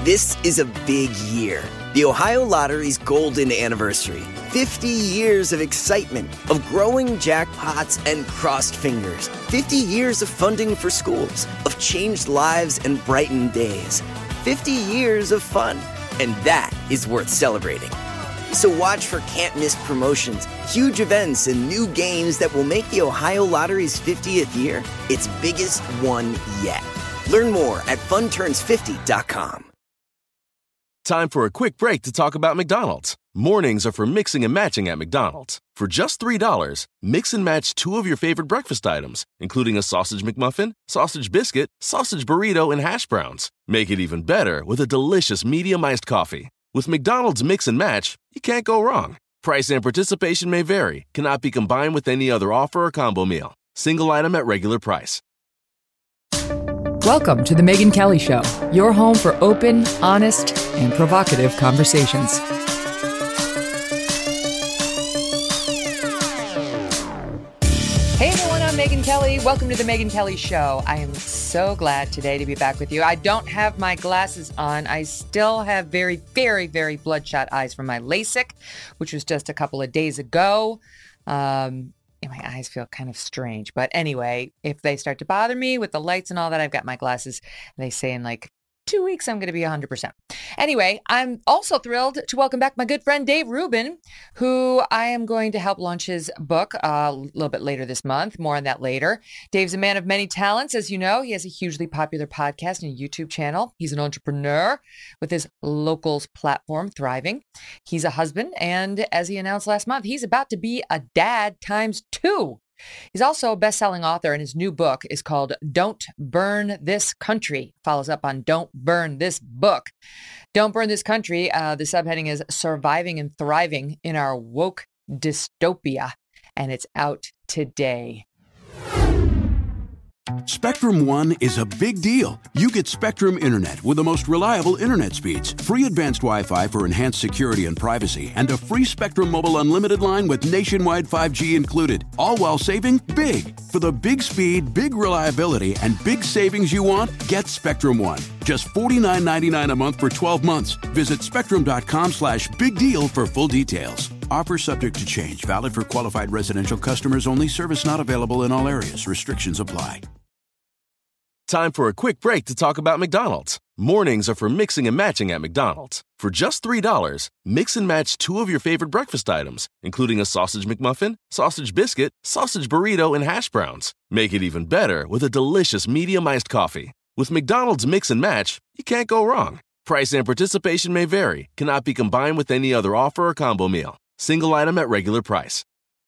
This is a big year. The Ohio Lottery's golden anniversary. 50 years of excitement, of growing jackpots and crossed fingers. 50 years of funding for schools, of changed lives and brightened days. 50 years of fun, and that is worth celebrating. So watch for can't-miss promotions, huge events, and new games that will make the Ohio Lottery's 50th year its biggest one yet. Learn more at funturns50.com. Time for a quick break to talk about McDonald's. Mornings are for mixing and matching at McDonald's. For just $3, mix and match 2 of your favorite breakfast items, including a sausage McMuffin, sausage biscuit, sausage burrito, and hash browns. Make it even better with a delicious medium iced coffee. With McDonald's Mix and Match, you can't go wrong. Price and participation may vary, cannot be combined with any other offer or combo meal. Single item at regular price. Welcome to The Megyn Kelly Show, your home for open, honest, and provocative conversations. Hey everyone, I'm Megyn Kelly. Welcome to The Megyn Kelly Show. I am so glad today to be back with you. I don't have my glasses on. I still have very, very, very bloodshot eyes from my LASIK, which was just a couple of days ago. And my eyes feel kind of strange. But anyway, if they start to bother me with the lights and all that, I've got my glasses. They say in like 2 weeks, I'm going to be 100%. Anyway, I'm also thrilled to welcome back my good friend, Dave Rubin, who I am going to help launch his book a little bit later this month. More on that later. Dave's a man of many talents. As you know, he has a hugely popular podcast and YouTube channel. He's an entrepreneur with his Locals platform thriving. He's a husband. And as he announced last month, he's about to be a dad ×2. He's also a best-selling author, and his new book is called Don't Burn This Country. Follows up on Don't Burn This Book. Don't Burn This Country, the subheading is Surviving and Thriving in Our Woke Dystopia, and it's out today. Spectrum One is a big deal. You get Spectrum Internet with the most reliable internet speeds, free advanced Wi-Fi for enhanced security and privacy, and a free Spectrum Mobile Unlimited line with nationwide 5G included, all while saving big. For the big speed, big reliability, and big savings you want, get Spectrum One. Just $49.99 a month for 12 months. Visit spectrum.com/big deal for full details. Offer subject to change. Valid for qualified residential customers only. Service not available in all areas. Restrictions apply. Time for a quick break to talk about McDonald's. Mornings are for mixing and matching at McDonald's. For just $3, mix and match 2 of your favorite breakfast items, including a sausage McMuffin, sausage biscuit, sausage burrito, and hash browns. Make it even better with a delicious medium iced coffee. With McDonald's Mix and Match, you can't go wrong. Price and participation may vary, cannot be combined with any other offer or combo meal. Single item at regular price.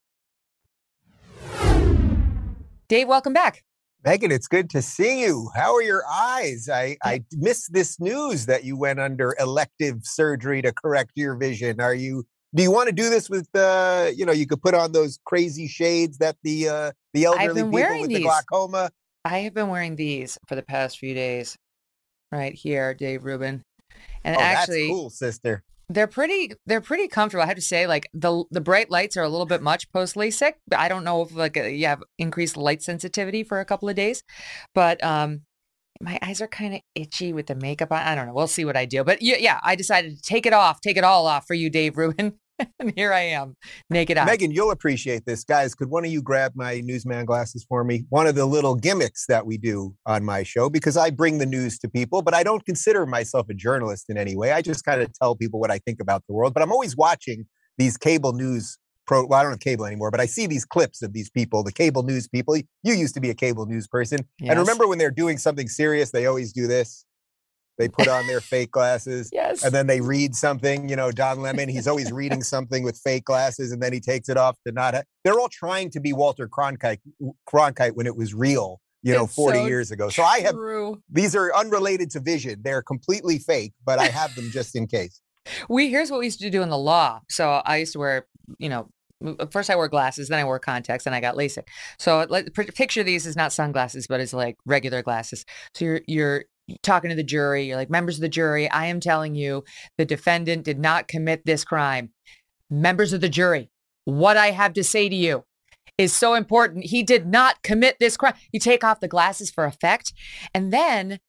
Dave, welcome back. Megyn, it's good to see you. How are your eyes? I missed this news that you went under elective surgery to correct your vision. Do you want to do this with, you could put on those crazy shades that the elderly people with the glaucoma? I have been wearing these for the past few days. Right here, Dave Rubin. And actually, that's cool, sister. They're pretty comfortable. I have to say, like the bright lights are a little bit much post LASIK. I don't know if you have increased light sensitivity for a couple of days, but my eyes are kind of itchy with the makeup on. I don't know. We'll see what I do. But yeah, I decided to take it all off for you, Dave Rubin. And here I am, naked eye. Megyn, you'll appreciate this. Guys, could one of you grab my newsman glasses for me? One of the little gimmicks that we do on my show, because I bring the news to people, but I don't consider myself a journalist in any way. I just kind of tell people what I think about the world. But I'm always watching these cable news well, I don't have cable anymore, but I see these clips of these people, the cable news people. You used to be a cable news person. Yes. And remember when they're doing something serious, they always do this. They put on their fake glasses, yes, and then they read something. Don Lemon, he's always reading something with fake glasses, and then he takes it off to not. They're all trying to be Walter Cronkite when it was real, 40 years ago. So I have, these are unrelated to vision. They're completely fake, but I have them just in case. Here's what we used to do in the law. So I used to wear, first I wore glasses, then I wore contacts, and I got LASIK. So picture these as not sunglasses, but as like regular glasses. So you're talking to the jury, you're like, members of the jury, I am telling you the defendant did not commit this crime. Members of the jury, what I have to say to you is so important. He did not commit this crime. You take off the glasses for effect. And then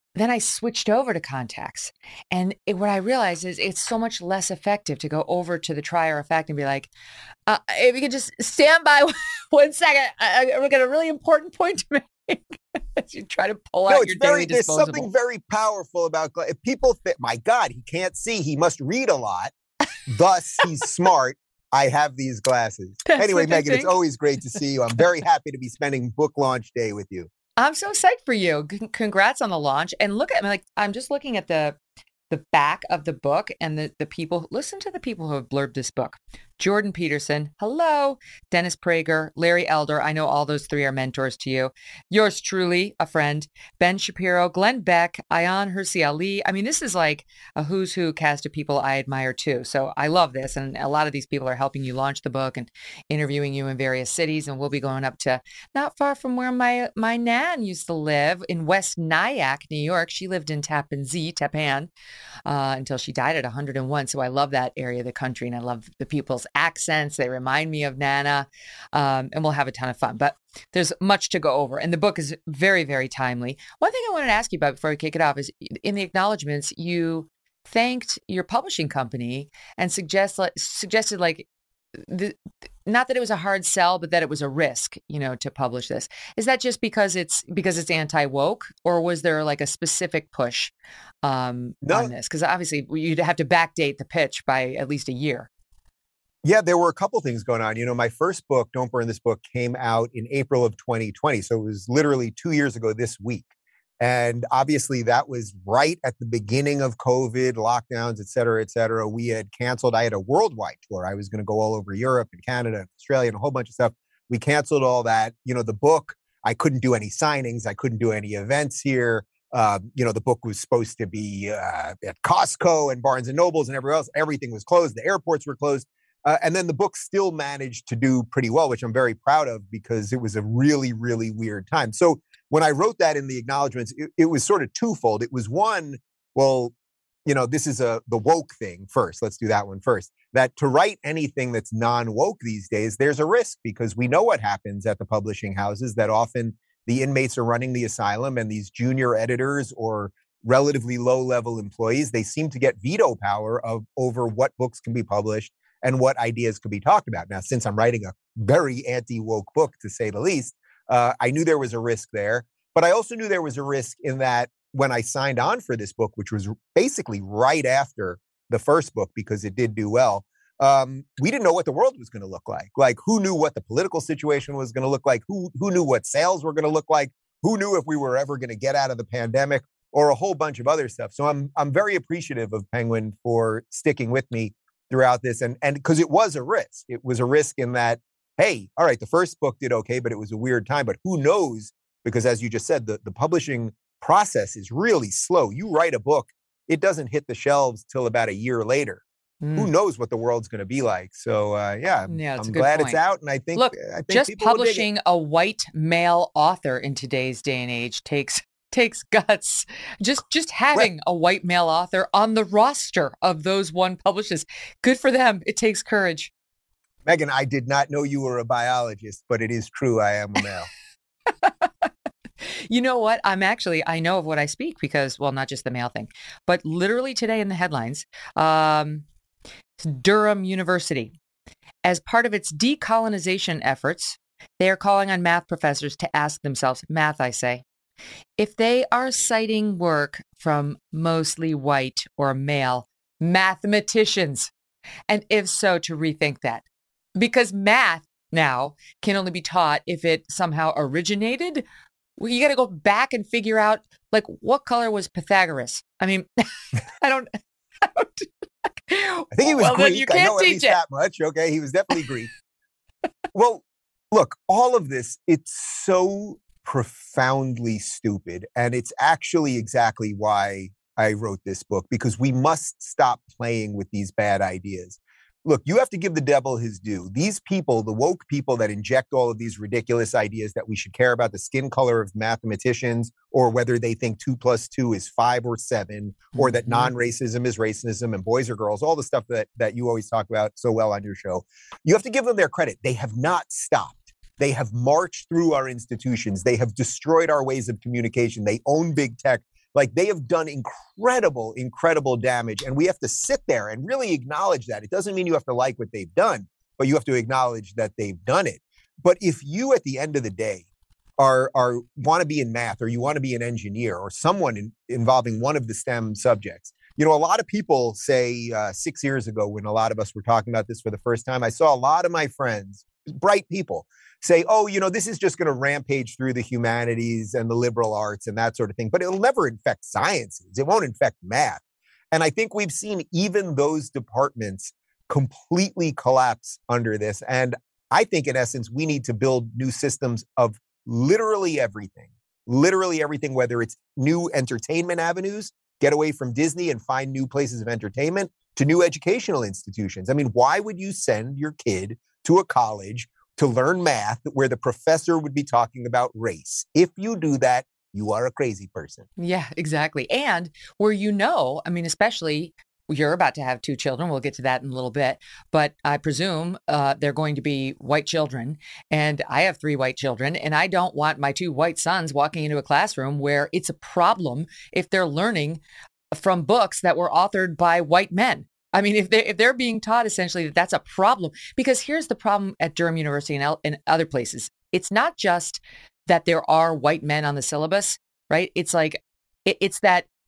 then I switched over to contacts. And what I realized is it's so much less effective to go over to the trier effect and be like, if you could just stand by 1 second, I've got a really important point to make. As you try to pull out your daily disposable. There's something very powerful about if people think, my God, he can't see, he must read a lot, thus he's smart. I have these glasses. Anyway, Megan, it's always great to see you. I'm very happy to be spending book launch day with you. I'm so psyched for you. Congrats on the launch. And look at me, like, I'm just looking at the back of the book and the people. Listen to the people who have blurbed this book. Jordan Peterson, hello. Dennis Prager, Larry Elder. I know all those three are mentors to you. Yours truly, a friend. Ben Shapiro, Glenn Beck, Ayaan Hirsi Ali. I mean, this is like a who's who cast of people I admire too. So I love this. And a lot of these people are helping you launch the book and interviewing you in various cities. And we'll be going up to not far from where my nan used to live in West Nyack, New York. She lived in Tappan until she died at 101. So I love that area of the country. And I love the people's accents. They remind me of Nana, and we'll have a ton of fun. But there's much to go over, and the book is very, very timely. One thing I wanted to ask you about before we kick it off is in the acknowledgments, you thanked your publishing company and suggested not that it was a hard sell, but that it was a risk, to publish this. Is that just because it's anti-woke, or was there like a specific push on this? Because obviously you'd have to backdate the pitch by at least a year. Yeah, there were a couple things going on. My first book, Don't Burn This Book, came out in April of 2020. So it was literally 2 years ago this week. And obviously that was right at the beginning of COVID, lockdowns, et cetera, et cetera. We had canceled. I had a worldwide tour. I was going to go all over Europe and Canada, Australia, and a whole bunch of stuff. We canceled all that. The book, I couldn't do any signings. I couldn't do any events here. The book was supposed to be at Costco and Barnes and Nobles and everywhere else. Everything was closed. The airports were closed. And then the book still managed to do pretty well, which I'm very proud of because it was a really, really weird time. So when I wrote that in the acknowledgments, it was sort of twofold. It was one, well, this is the woke thing first. Let's do that one first. That to write anything that's non-woke these days, there's a risk because we know what happens at the publishing houses, that often the inmates are running the asylum and these junior editors or relatively low-level employees, they seem to get veto power over what books can be published and what ideas could be talked about. Now, since I'm writing a very anti-woke book, to say the least, I knew there was a risk there. But I also knew there was a risk in that when I signed on for this book, which was basically right after the first book, because it did do well, we didn't know what the world was going to look like. Like, who knew what the political situation was going to look like? Who knew what sales were going to look like? Who knew if we were ever going to get out of the pandemic, or a whole bunch of other stuff? So I'm very appreciative of Penguin for sticking with me throughout this. And because it was a risk. It was a risk in that, hey, all right, the first book did okay, but it was a weird time. But who knows? Because as you just said, the publishing process is really slow. You write a book, it doesn't hit the shelves till about a year later. Who knows what the world's going to be like? So I'm glad it's out. And I think just publishing a white male author in today's day and age takes guts. Just having a white male author on the roster of those one publishes, good for them. It takes courage. Megan, I did not know you were a biologist, but it is true. I am a male. You know what? I know of what I speak because, well, not just the male thing, but literally today in the headlines, Durham University, as part of its decolonization efforts, they are calling on math professors to ask themselves, math, I say, if they are citing work from mostly white or male mathematicians, and if so, to rethink that. Because math now can only be taught if it somehow originated. Well, you got to go back and figure out, like, what color was Pythagoras? I mean, I think he was Greek. I know at least that much. Okay, he was definitely Greek. Well, look, all of this, it's so profoundly stupid. And it's actually exactly why I wrote this book, because we must stop playing with these bad ideas. Look, you have to give the devil his due. These people, the woke people that inject all of these ridiculous ideas that we should care about the skin color of mathematicians, or whether they think 2 + 2 is 5 or 7, or that non-racism is racism and boys are girls, all the stuff that you always talk about so well on your show. You have to give them their credit. They have not stopped. They have marched through our institutions. They have destroyed our ways of communication. They own big tech. Like they have done incredible damage. And we have to sit there and really acknowledge that. It doesn't mean you have to like what they've done, but you have to acknowledge that they've done it. But if you, at the end of the day, are want to be in math, or you want to be an engineer, or someone involving one of the STEM subjects, a lot of people say 6 years ago, when a lot of us were talking about this for the first time, I saw a lot of my friends, bright people, say, oh, this is just going to rampage through the humanities and the liberal arts and that sort of thing. But it'll never infect sciences. It won't infect math. And I think we've seen even those departments completely collapse under this. And I think, in essence, we need to build new systems of literally everything, whether it's new entertainment avenues, get away from Disney and find new places of entertainment, to new educational institutions. I mean, why would you send your kid to a college to learn math where the professor would be talking about race? If you do that, you are a crazy person. Yeah, exactly. And where, especially you're about to have 2 children. We'll get to that in a little bit. But I presume they're going to be white children. And I have 3 white children. And I don't want my 2 white sons walking into a classroom where it's a problem if they're learning from books that were authored by white men. I mean, if they're being taught essentially that that's a problem, because here's the problem at Durham University and other places. It's not just that there are white men on the syllabus, right? It's like, it's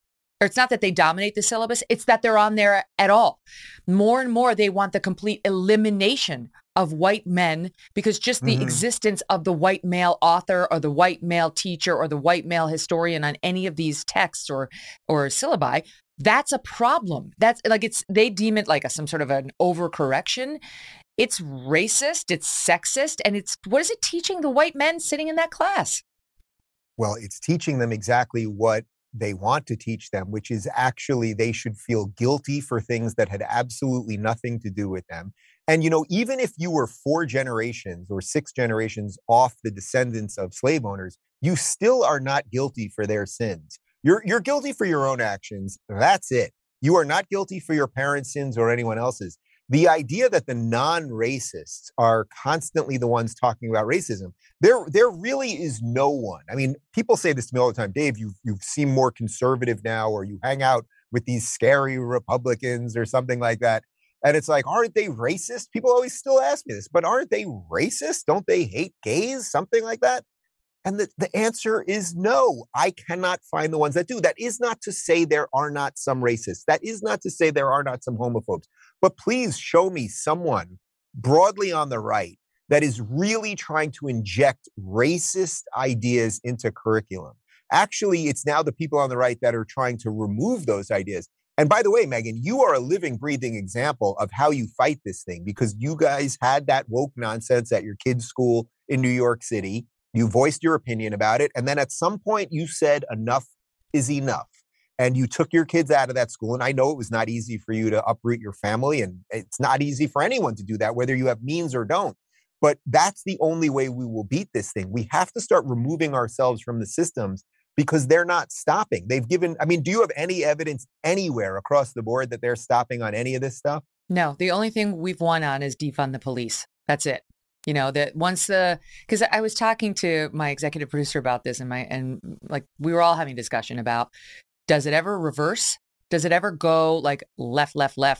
not that they dominate the syllabus. It's that they're on there at all. More and more, they want the complete elimination of white men, because just the existence of the white male author or the white male teacher or the white male historian on any of these texts or syllabi, that's a problem. That's like, they deem it like some sort of an overcorrection. It's racist, it's sexist, and what is it teaching the white men sitting in that class? Well, it's teaching them exactly what they want to teach them, which is actually they should feel guilty for things that had absolutely nothing to do with them. And, even if you were 4 generations or 6 generations off the descendants of slave owners, you still are not guilty for their sins. You're guilty for your own actions. That's it. You are not guilty for your parents' sins or anyone else's. The idea that the non-racists are constantly the ones talking about racism, there really is no one. I mean, people say this to me all the time, Dave, you seem more conservative now, or you hang out with these scary Republicans or something like that. And it's like, aren't they racist? People always still ask me this, but aren't they racist? Don't they hate gays? Something like that. And the answer is no. I cannot find the ones that do. That is not to say there are not some racists. That is not to say there are not some homophobes. But please show me someone broadly on the right that is really trying to inject racist ideas into curriculum. Actually, it's now the people on the right that are trying to remove those ideas. And by the way, Megyn, you are a living, breathing example of how you fight this thing, because you guys had that woke nonsense at your kids' school in New York City. You voiced your opinion about it. And then at some point you said enough is enough. And you took your kids out of that school. And I know it was not easy for you to uproot your family. And it's not easy for anyone to do that, whether you have means or don't. But that's the only way we will beat this thing. We have to start removing ourselves from the systems, because they're not stopping. They've given, do you have any evidence anywhere across the board that they're stopping on any of this stuff? No, the only thing we've won on is defund the police. That's it. That because I was talking to my executive producer about this, and we were all having a discussion about, does it ever reverse? Does it ever go like left,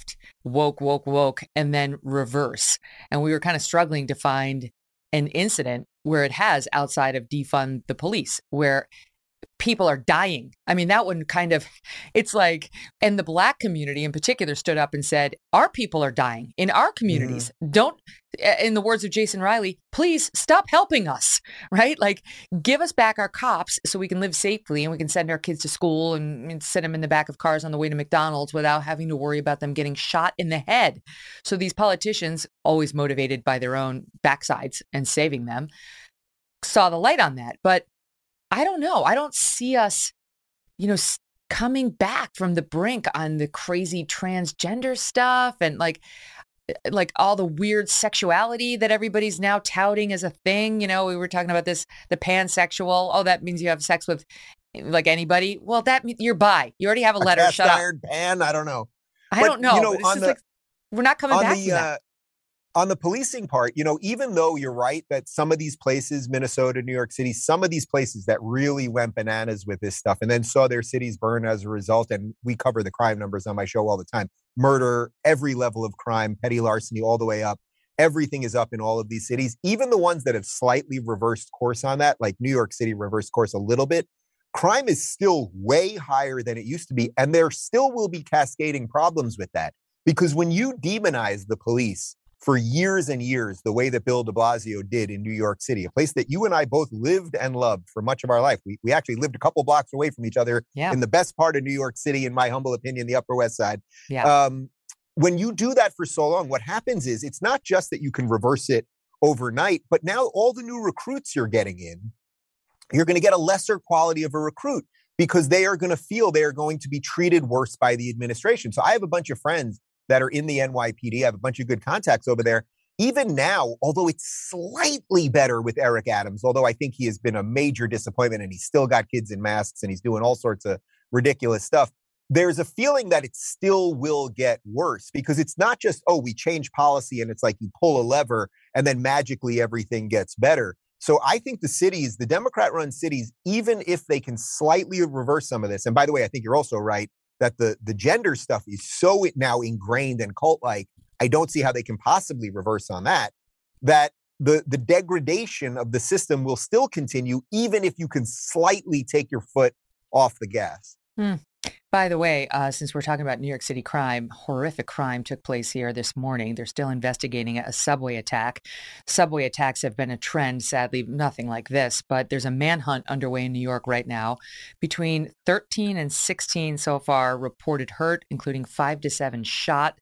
woke, and then reverse? And we were kind of struggling to find an incident where it has, outside of defund the police, where people are dying. That one it's like, and the Black community in particular stood up and said, our people are dying in our communities. Don't, in the words of Jason Riley, please stop helping us, right? Like, give us back our cops so we can live safely and we can send our kids to school and send them in the back of cars on the way to McDonald's without having to worry about them getting shot in the head. So these politicians, always motivated by their own backsides and saving them, saw the light on that. But I don't know. I don't see us, coming back from the brink on the crazy transgender stuff and like all the weird sexuality that everybody's now touting as a thing. We were talking about this, the pansexual. Oh, that means you have sex with like anybody. Well, that means you're bi. You already have a letter. Shut up. Pan, I don't know. I don't know. It's just we're not coming back from that. On the policing part, even though you're right that some of these places, Minnesota, New York City, some of these places that really went bananas with this stuff and then saw their cities burn as a result, and we cover the crime numbers on my show all the time, murder, every level of crime, petty larceny, all the way up. Everything is up in all of these cities, even the ones that have slightly reversed course on that, like New York City reversed course a little bit. Crime is still way higher than it used to be, and there still will be cascading problems with that. Because when you demonize the police for years and years, the way that Bill de Blasio did in New York City, a place that you and I both lived and loved for much of our life. We actually lived a couple blocks away from each other in the best part of New York City, in my humble opinion, the Upper West Side. Yeah. When you do that for so long, what happens is it's not just that you can reverse it overnight, but now all the new recruits you're getting in, you're going to get a lesser quality of a recruit because they are going to feel they are going to be treated worse by the administration. So I have a bunch of friends that are in the NYPD. I have a bunch of good contacts over there. Even now, although it's slightly better with Eric Adams, although I think he has been a major disappointment and he's still got kids in masks and he's doing all sorts of ridiculous stuff, there's a feeling that it still will get worse because it's not just, we change policy and it's like you pull a lever and then magically everything gets better. So I think the cities, the Democrat-run cities, even if they can slightly reverse some of this, and by the way, I think you're also right, that the gender stuff is so now ingrained and cult-like, I don't see how they can possibly reverse on that, that the degradation of the system will still continue, even if you can slightly take your foot off the gas. By the way, since we're talking about New York City crime, horrific crime took place here this morning. They're still investigating a subway attack. Subway attacks have been a trend, sadly, nothing like this, but there's a manhunt underway in New York right now. Between 13 and 16 so far reported hurt, including 5 to 7 shot.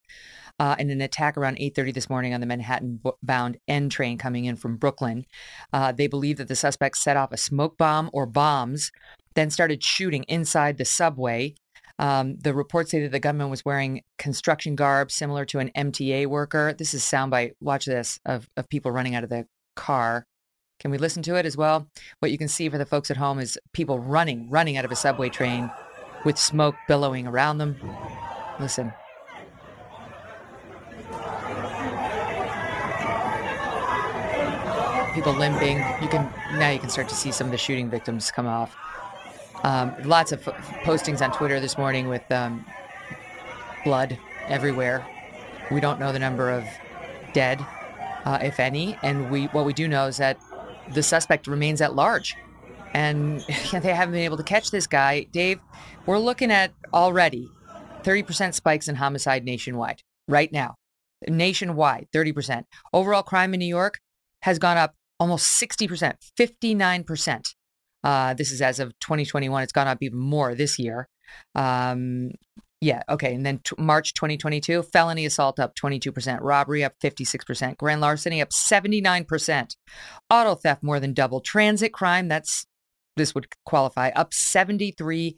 In an attack around 8:30 this morning on the Manhattan-bound N train coming in from Brooklyn. They believe that the suspects set off a smoke bomb or bombs, then started shooting inside the subway. The reports say that the gunman was wearing construction garb similar to an MTA worker. This is soundbite, watch this, of people running out of the car. Can we listen to it as well? What you can see for the folks at home is people running out of a subway train with smoke billowing around them. Listen. People limping. You can start to see some of the shooting victims come off. Lots of postings on Twitter this morning with blood everywhere. We don't know the number of dead, if any, and what we do know is that the suspect remains at large, and they haven't been able to catch this guy. Dave, we're looking at already 30% spikes in homicide nationwide right now. Nationwide, 30%. Overall crime in New York has gone up almost 60%, 59%. This is as of 2021. It's gone up even more this year. And then March 2022, felony assault up 22%, robbery up 56%, grand larceny up 79%, auto theft more than double, transit crime, this would qualify, up 73%,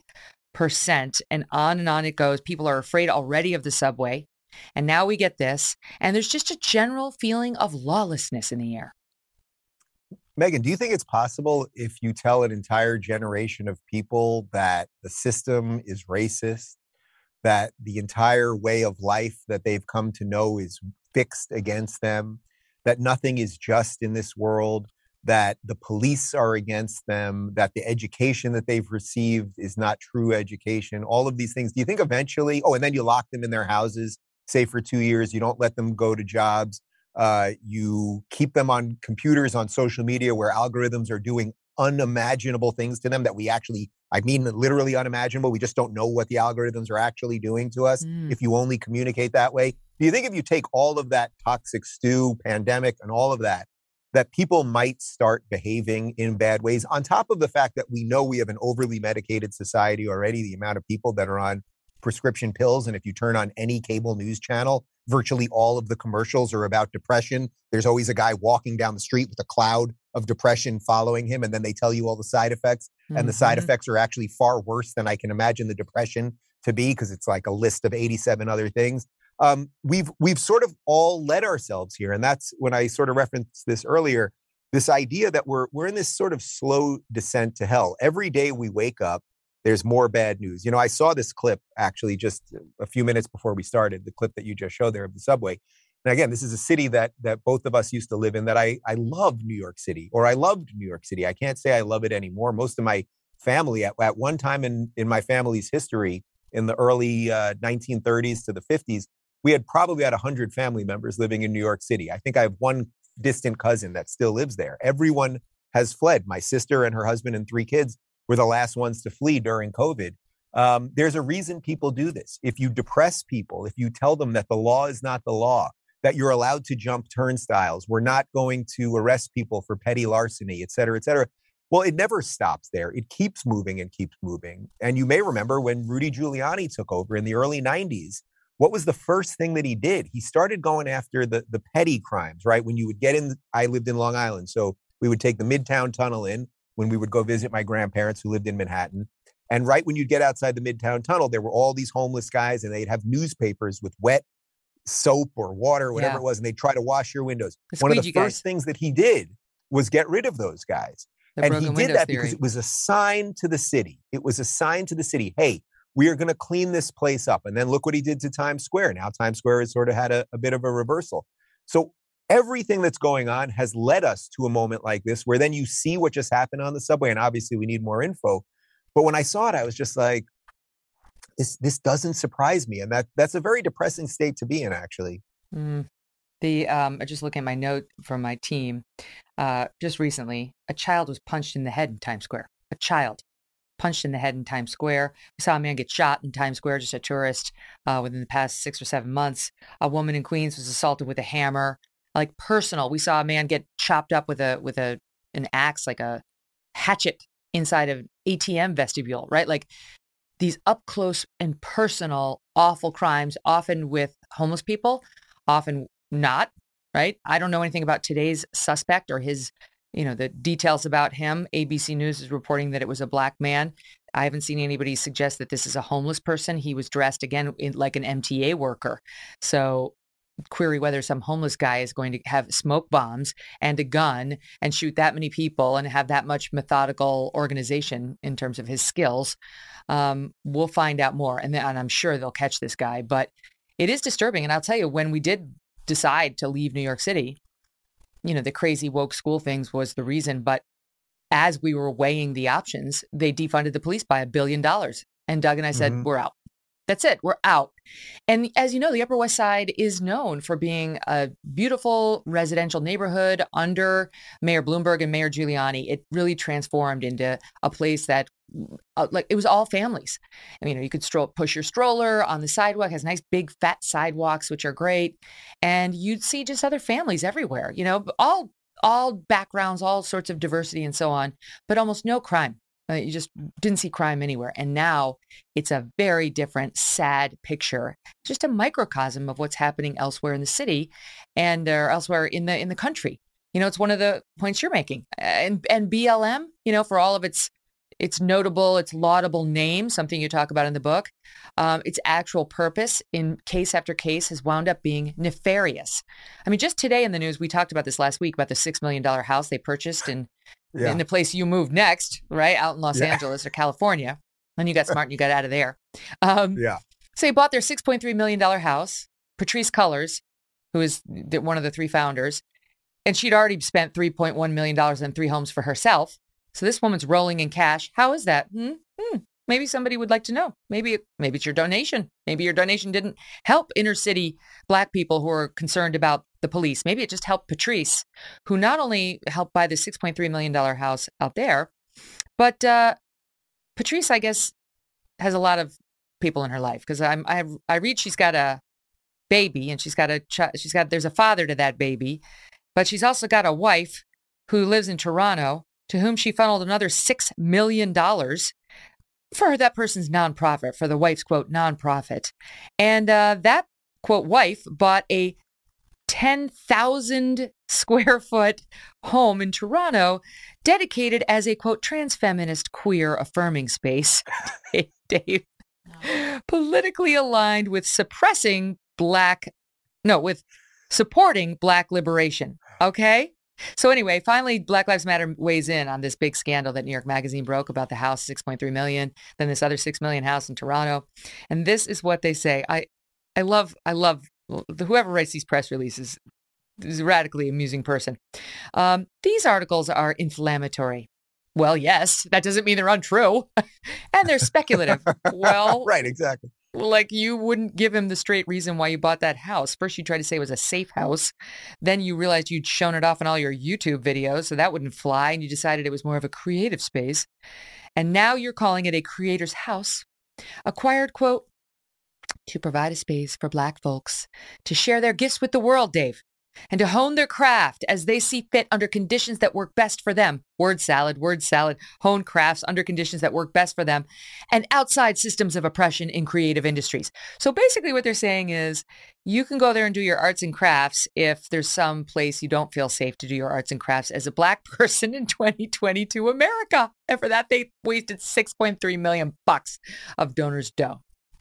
and on it goes. People are afraid already of the subway, and now we get this, and there's just a general feeling of lawlessness in the air. Megan, do you think it's possible if you tell an entire generation of people that the system is racist, that the entire way of life that they've come to know is fixed against them, that nothing is just in this world, that the police are against them, that the education that they've received is not true education, all of these things? Do you think eventually, and then you lock them in their houses, say for 2 years, you don't let them go to jobs, you keep them on computers, on social media where algorithms are doing unimaginable things to them that literally unimaginable. We just don't know what the algorithms are actually doing to us if you only communicate that way. Do you think if you take all of that toxic stew, pandemic, and all of that people might start behaving in bad ways, on top of the fact that we know we have an overly medicated society already, the amount of people that are on prescription pills, and if you turn on any cable news channel, virtually all of the commercials are about depression. There's always a guy walking down the street with a cloud of depression following him, and then they tell you all the side effects. And the side effects are actually far worse than I can imagine the depression to be, because it's like a list of 87 other things. We've sort of all led ourselves here. And that's when I sort of referenced this earlier, this idea that we're in this sort of slow descent to hell. Every day we wake up, there's more bad news. I saw this clip actually just a few minutes before we started, the clip that you just showed there of the subway. And again, this is a city that both of us used to live in, that I love New York City, or I loved New York City. I can't say I love it anymore. Most of my family at one time in my family's history, in the early 1930s to the 50s, we had probably had 100 family members living in New York City. I think I have one distant cousin that still lives there. Everyone has fled. My sister and her husband and 3 kids were the last ones to flee during COVID. There's a reason people do this. If you depress people, if you tell them that the law is not the law, that you're allowed to jump turnstiles, we're not going to arrest people for petty larceny, et cetera, et cetera. Well, it never stops there. It keeps moving and keeps moving. And you may remember when Rudy Giuliani took over in the early 90s, what was the first thing that he did? He started going after the petty crimes, right? When you would get in, I lived in Long Island, so we would take the Midtown Tunnel in when we would go visit my grandparents who lived in Manhattan. And right when you'd get outside the Midtown Tunnel, there were all these homeless guys, and they'd have newspapers with wet soap or water, whatever it was, and they'd try to wash your windows. One of the first things that he did was get rid of those guys. And he did that because it was a sign to the city. It was a sign to the city, hey, we are going to clean this place up. And then look what he did to Times Square. Now Times Square has sort of had a bit of a reversal. So everything that's going on has led us to a moment like this, where then you see what just happened on the subway. And obviously we need more info. But when I saw it, I was just like, this doesn't surprise me. And that's a very depressing state to be in, actually. I just looking at my note from my team, just recently, a child was punched in the head in Times Square. A child punched in the head in Times Square. We saw a man get shot in Times Square, just a tourist, within the past 6 or 7 months. A woman in Queens was assaulted with a hammer, like personal. We saw a man get chopped up with an axe, like a hatchet, inside of ATM vestibule, right? Like these up close and personal, awful crimes, often with homeless people, often not, right? I don't know anything about today's suspect or his, the details about him. ABC News is reporting that it was a black man. I haven't seen anybody suggest that this is a homeless person. He was dressed, again, like an MTA worker. So query whether some homeless guy is going to have smoke bombs and a gun and shoot that many people and have that much methodical organization in terms of his skills. We'll find out more. And I'm sure they'll catch this guy. But it is disturbing. And I'll tell you, when we did decide to leave New York City, the crazy woke school things was the reason. But as we were weighing the options, they defunded the police by $1 billion. And Doug and I said, we're out. That's it. We're out. And as you know, the Upper West Side is known for being a beautiful residential neighborhood under Mayor Bloomberg and Mayor Giuliani. It really transformed into a place that it was all families. You could push your stroller on the sidewalk, has nice big fat sidewalks, which are great. And you'd see just other families everywhere, all backgrounds, all sorts of diversity and so on, but almost no crime. You just didn't see crime anywhere. And now it's a very different, sad picture, just a microcosm of what's happening elsewhere in the city and elsewhere in the country. It's one of the points you're making. And BLM, for all of its notable, its laudable name, something you talk about in the book, its actual purpose in case after case has wound up being nefarious. Just today in the news, we talked about this last week, about the $6 million house they purchased in the place you moved next, right? Out in Los Angeles or California. And you got smart and you got out of there. So they bought their $6.3 million house, Patrisse Cullors, who is one of the 3 founders. And she'd already spent $3.1 million on 3 homes for herself. So this woman's rolling in cash. How is that? Maybe somebody would like to know. Maybe it's your donation. Maybe your donation didn't help inner city Black people who are concerned about the police. Maybe it just helped Patrisse, who not only helped buy the $6.3 million house out there, but Patrisse, I guess, has a lot of people in her life, because I read she's got a baby and there's a father to that baby, but she's also got a wife who lives in Toronto, to whom she funneled another $6 million for that person's nonprofit, for the wife's, quote, nonprofit. And that, quote, wife bought a 10,000 square foot home in Toronto dedicated as a, quote, trans feminist, queer affirming space. Dave, politically aligned with supporting Black liberation. Okay. So anyway, finally, Black Lives Matter weighs in on this big scandal that New York Magazine broke about the house, 6.3 million, then this other 6 million house in Toronto. And this is what they say. I love whoever writes these press releases is a radically amusing person. These articles are inflammatory. Well, yes, that doesn't mean they're untrue. And they're speculative. Well, right, exactly. Like you wouldn't give him the straight reason why you bought that house. First, you tried to say it was a safe house. Then you realized you'd shown it off in all your YouTube videos, so that wouldn't fly. And you decided it was more of a creative space. And now you're calling it a creator's house. Acquired, quote, to provide a space for Black folks to share their gifts with the world, Dave, and to hone their craft as they see fit under conditions that work best for them. Word salad, hone crafts under conditions that work best for them, and outside systems of oppression in creative industries. So basically what they're saying is you can go there and do your arts and crafts if there's some place you don't feel safe to do your arts and crafts as a Black person in 2022 America. And for that, they wasted $6.3 million of donors' dough.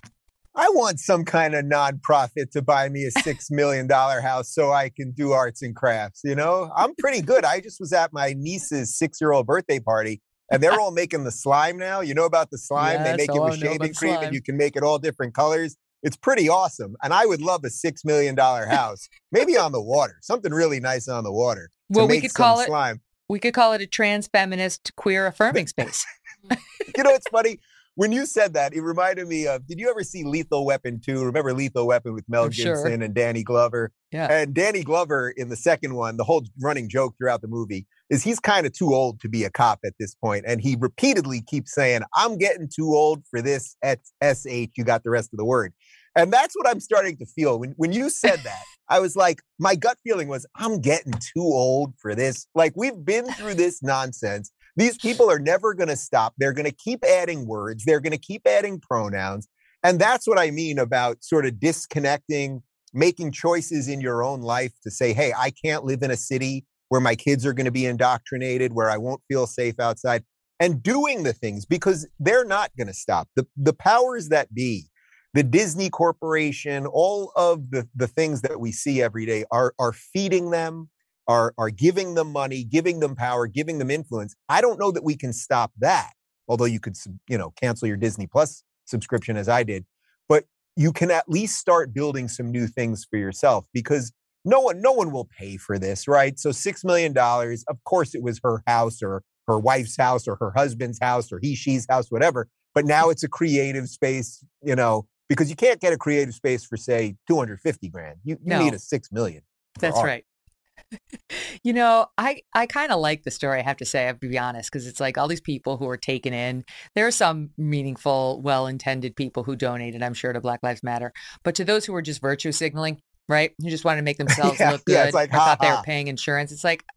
I want some kind of nonprofit to buy me a $6 million house so I can do arts and crafts. You know, I'm pretty good. I just was at my niece's 6-year-old birthday party and they're all making the slime now. You know about the slime? Yes, they make it with shaving cream and you can make it all different colors. It's pretty awesome. And I would love a $6 million house, maybe on the water, something really nice on the water. Well, we could call it slime. We could call it a trans feminist queer affirming space. You know, it's funny. When you said that, it reminded me of, did you ever see Lethal Weapon 2? Remember Lethal Weapon with Mel Gibson and Danny Glover? Yeah. And Danny Glover in the second one, the whole running joke throughout the movie is he's kind of too old to be a cop at this point. And he repeatedly keeps saying, I'm getting too old for this SH. You got the rest of the word. And that's what I'm starting to feel. When you said that, I was like, my gut feeling was, I'm getting too old for this. Like, we've been through this nonsense. These people are never going to stop. They're going to keep adding words. They're going to keep adding pronouns. And that's what I mean about sort of disconnecting, making choices in your own life to say, hey, I can't live in a city where my kids are going to be indoctrinated, where I won't feel safe outside, and doing the things because they're not going to stop. The powers that be, the Disney Corporation, all of the things that we see every day are feeding them, are giving them money, giving them power, giving them influence. I don't know that we can stop that, although you could, cancel your Disney Plus subscription as I did. But you can at least start building some new things for yourself because no one will pay for this, right? So $6 million, of course it was her house or her wife's house or her husband's house or she's house, whatever. But now it's a creative space, because you can't get a creative space for, say, $250,000. You need a $6 million. That's art. Right. I kind of like the story, I have to say, I have to be honest, because it's like all these people who are taken in. There are some meaningful, well-intended people who donated, I'm sure, to Black Lives Matter. But to those who were just virtue signaling, right, who just wanted to make themselves look good, it's like, thought they were paying insurance. It's like,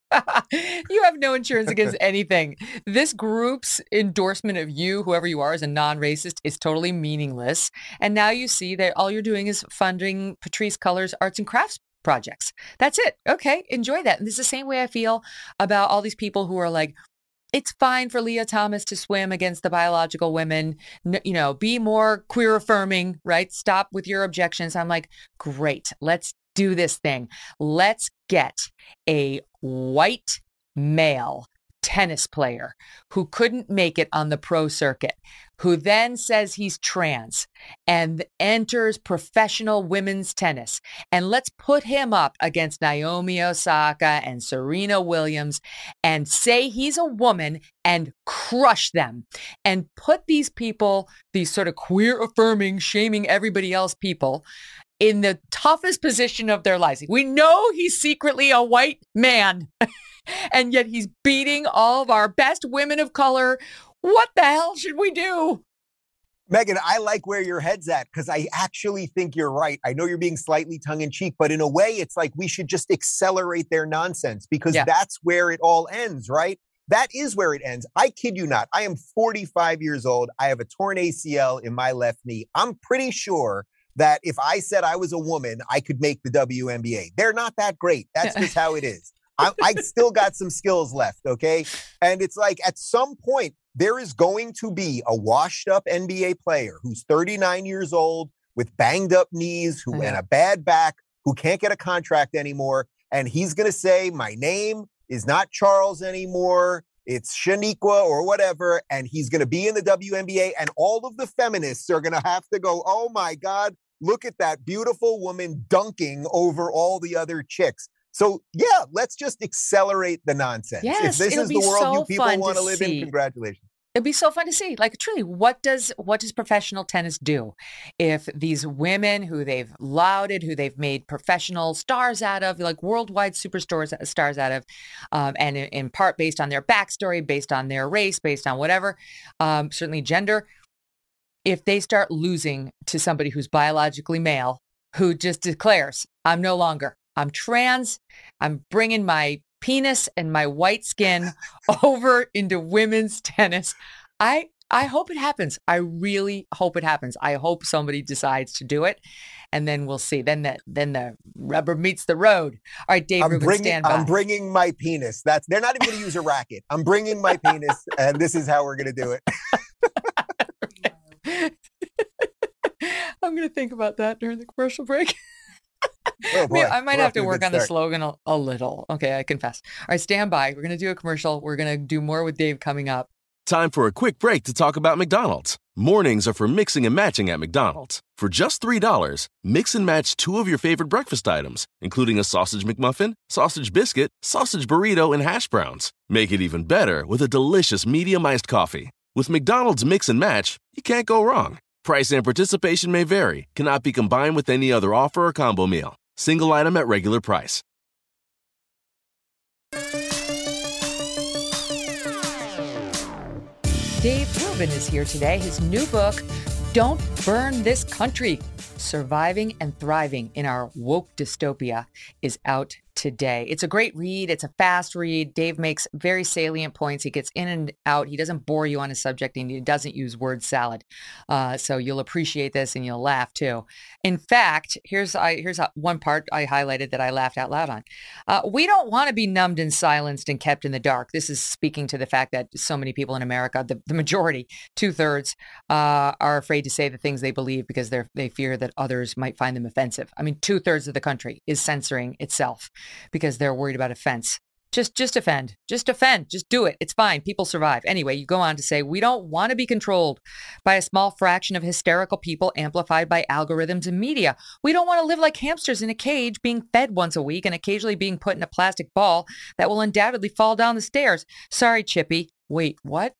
you have no insurance against anything. This group's endorsement of you, whoever you are, as a non-racist is totally meaningless. And now you see that all you're doing is funding Patrisse Cullors' arts and crafts projects. That's it. Okay, enjoy that. And this is the same way I feel about all these people who are like, it's fine for Leah Thomas to swim against the biological women, be more queer affirming, right? Stop with your objections. I'm like, great, let's do this thing. Let's get a white male tennis player who couldn't make it on the pro circuit, who then says he's trans and enters professional women's tennis. And let's put him up against Naomi Osaka and Serena Williams and say he's a woman and crush them and put these people, these sort of queer affirming, shaming everybody else people, in the toughest position of their lives. We know he's secretly a white man. And yet he's beating all of our best women of color. What the hell should we do? Megan, I like where your head's at because I actually think you're right. I know you're being slightly tongue-in-cheek, but in a way, it's like we should just accelerate their nonsense because that's where it all ends, right? That is where it ends. I kid you not. I am 45 years old. I have a torn ACL in my left knee. I'm pretty sure that if I said I was a woman, I could make the WNBA. They're not that great. That's just how it is. I still got some skills left, okay? And it's like at some point, there is going to be a washed up NBA player who's 39 years old with banged up knees and a bad back who can't get a contract anymore. And he's going to say, my name is not Charles anymore. It's Shaniqua or whatever. And he's going to be in the WNBA. And all of the feminists are going to have to go, oh my God, look at that beautiful woman dunking over all the other chicks. So yeah, let's just accelerate the nonsense. Yes, if this it'll is be the world so you people fun want to to live in, see. congratulations. It'd be so fun to see. Like, truly, what does professional tennis do if these women who they've lauded, who they've made professional stars out of, like worldwide stars out of, and in part based on their backstory, based on their race, based on whatever, certainly gender, if they start losing to somebody who's biologically male, who just declares, I'm trans, I'm bringing my penis and my white skin over into women's tennis. I hope it happens. I really hope it happens. I hope somebody decides to do it, and then we'll see. Then the rubber meets the road. All right, Dave Rubin, stand by. I'm bringing my penis. They're not even going to use a racket. I'm bringing my penis, and this is how we're going to do it. I'm going to think about that during the commercial break. Oh boy, I might have to work on the slogan a little. Okay, I confess. All right, stand by. We're going to do a commercial. We're going to do more with Dave coming up. Time for a quick break to talk about McDonald's. Mornings are for mixing and matching at McDonald's. For just $3, mix and match 2 of your favorite breakfast items, including a sausage McMuffin, sausage biscuit, sausage burrito, and hash browns. Make it even better with a delicious medium iced coffee. With McDonald's Mix and Match, you can't go wrong. Price and participation may vary. Cannot be combined with any other offer or combo meal. Single item at regular price. Dave Rubin is here today. His new book, Don't Burn This Country, Surviving and Thriving in Our Woke Dystopia, is out today. It's a great read. It's a fast read. Dave makes very salient points. He gets in and out. He doesn't bore you on his subject, and he doesn't use word salad. So you'll appreciate this and you'll laugh too. In fact, here's one part I highlighted that I laughed out loud on. We don't want to be numbed and silenced and kept in the dark. This is speaking to the fact that so many people in America, the majority, 2/3, are afraid to say the things they believe because they fear that others might find them offensive. I mean, 2/3 of the country is censoring itself because they're worried about offense. Just offend. Just do it. It's fine. People survive. Anyway, you go on to say, we don't want to be controlled by a small fraction of hysterical people amplified by algorithms and media. We don't want to live like hamsters in a cage being fed once a week and occasionally being put in a plastic ball that will undoubtedly fall down the stairs. Sorry, Chippy. Wait, what?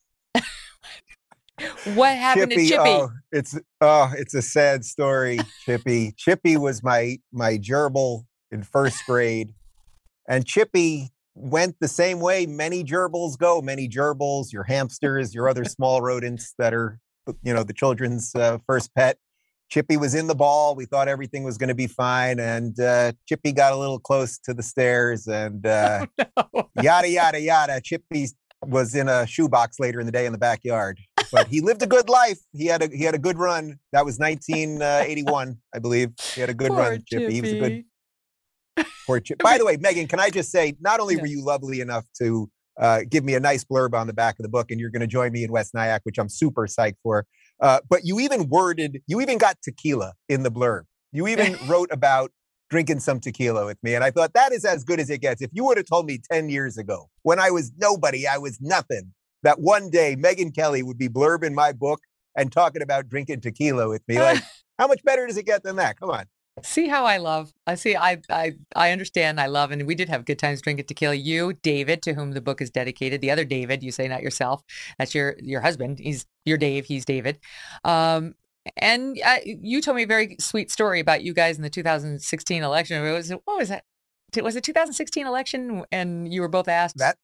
What happened to Chippy? It's a sad story, Chippy. Chippy was my gerbil in first grade. And Chippy went the same way many gerbils go. Many gerbils, your hamsters, your other small rodents that are, the children's first pet. Chippy was in the ball. We thought everything was going to be fine. And Chippy got a little close to the stairs and yada, yada, yada. Chippy was in a shoebox later in the day in the backyard. But he lived a good life. He had a good run. That was 1981, I believe. He had a good run, Chippy. He was a good... Poor Chip. By the way, Megan, can I just say, not only were you lovely enough to give me a nice blurb on the back of the book, and you're going to join me in West Nyack, which I'm super psyched for, but you even got tequila in the blurb. You even wrote about drinking some tequila with me. And I thought that is as good as it gets. If you would have told me 10 years ago, when I was nobody, I was nothing, that one day Megyn Kelly would be blurbing my book and talking about drinking tequila with me, like, how much better does it get than that? Come on. See how I love. I understand. I love, and we did have good times drinking tequila. You, David, to whom the book is dedicated. The other David, you say, not yourself. That's your husband. You're Dave. He's David. And you told me a very sweet story about you guys in the 2016 election. What was that? Was it 2016 election? And you were both asked that.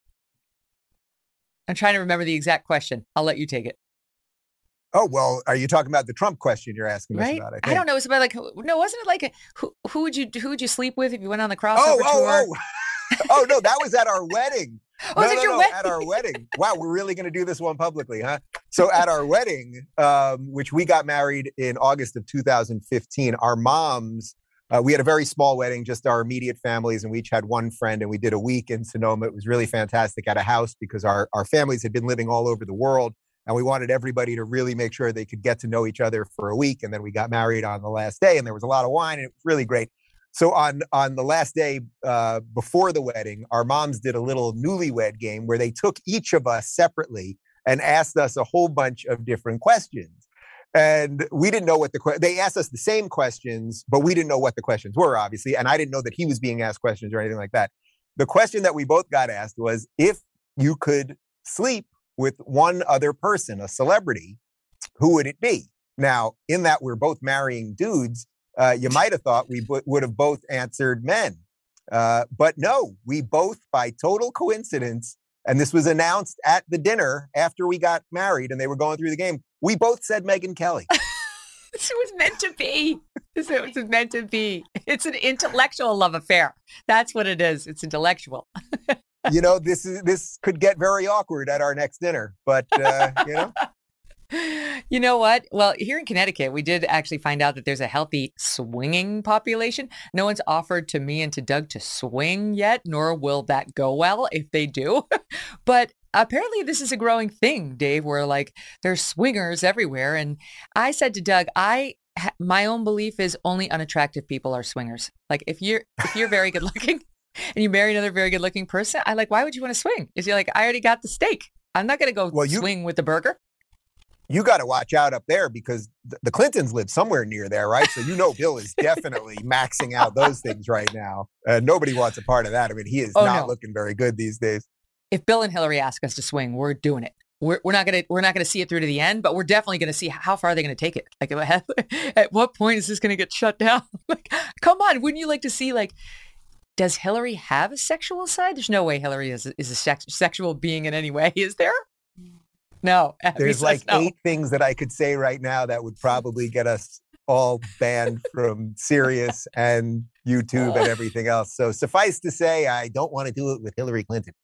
I'm trying to remember the exact question. I'll let you take it. Oh, well, are you talking about the Trump question you're asking us about? I don't know. It's about wasn't it like who would you sleep with if you went on the crossover tour? Oh, no, that was at our wedding. Was it your wedding? At our wedding. Wow, we're really going to do this one publicly, huh? So at our wedding, which we got married in August of 2015, our moms, we had a very small wedding, just our immediate families, and we each had one friend, and we did a week in Sonoma. It was really fantastic at a house because our families had been living all over the world. And we wanted everybody to really make sure they could get to know each other for a week. And then we got married on the last day, and there was a lot of wine, and it was really great. So on the last day before the wedding, our moms did a little newlywed game where they took each of us separately and asked us a whole bunch of different questions. And we didn't know what they asked us the same questions, but we didn't know what the questions were, obviously. And I didn't know that he was being asked questions or anything like that. The question that we both got asked was, if you could sleep with one other person, a celebrity, who would it be? Now, in that we're both marrying dudes, you might have thought we would have both answered men. But no, we both, by total coincidence, and this was announced at the dinner after we got married and they were going through the game, we both said Megyn Kelly. This was meant to be. This was meant to be. It's an intellectual love affair. That's what it is. It's intellectual. This could get very awkward at our next dinner, but You know what? Well, here in Connecticut, we did actually find out that there's a healthy swinging population. No one's offered to me and to Doug to swing yet, nor will that go well if they do. But apparently this is a growing thing, Dave, where like there's swingers everywhere. And I said to Doug, my own belief is only unattractive people are swingers. Like if you're very good looking and you marry another very good looking person, why would you want to swing? Is you're like, I already got the steak. I'm not going to go swing with the burger. You got to watch out up there because the Clintons live somewhere near there, right? So Bill is definitely maxing out those things right now. Nobody wants a part of that. I mean, he is not looking very good these days. If Bill and Hillary ask us to swing, we're doing it. We're not gonna see it through to the end, but we're definitely gonna see how far are they gonna take it. Like, at what point is this gonna get shut down? Like, come on, wouldn't you like to see does Hillary have a sexual side? There's no way Hillary is a sexual being in any way, is there? No. There's 8 things that I could say right now that would probably get us all banned from Sirius and YouTube and everything else. So suffice to say, I don't want to do it with Hillary Clinton.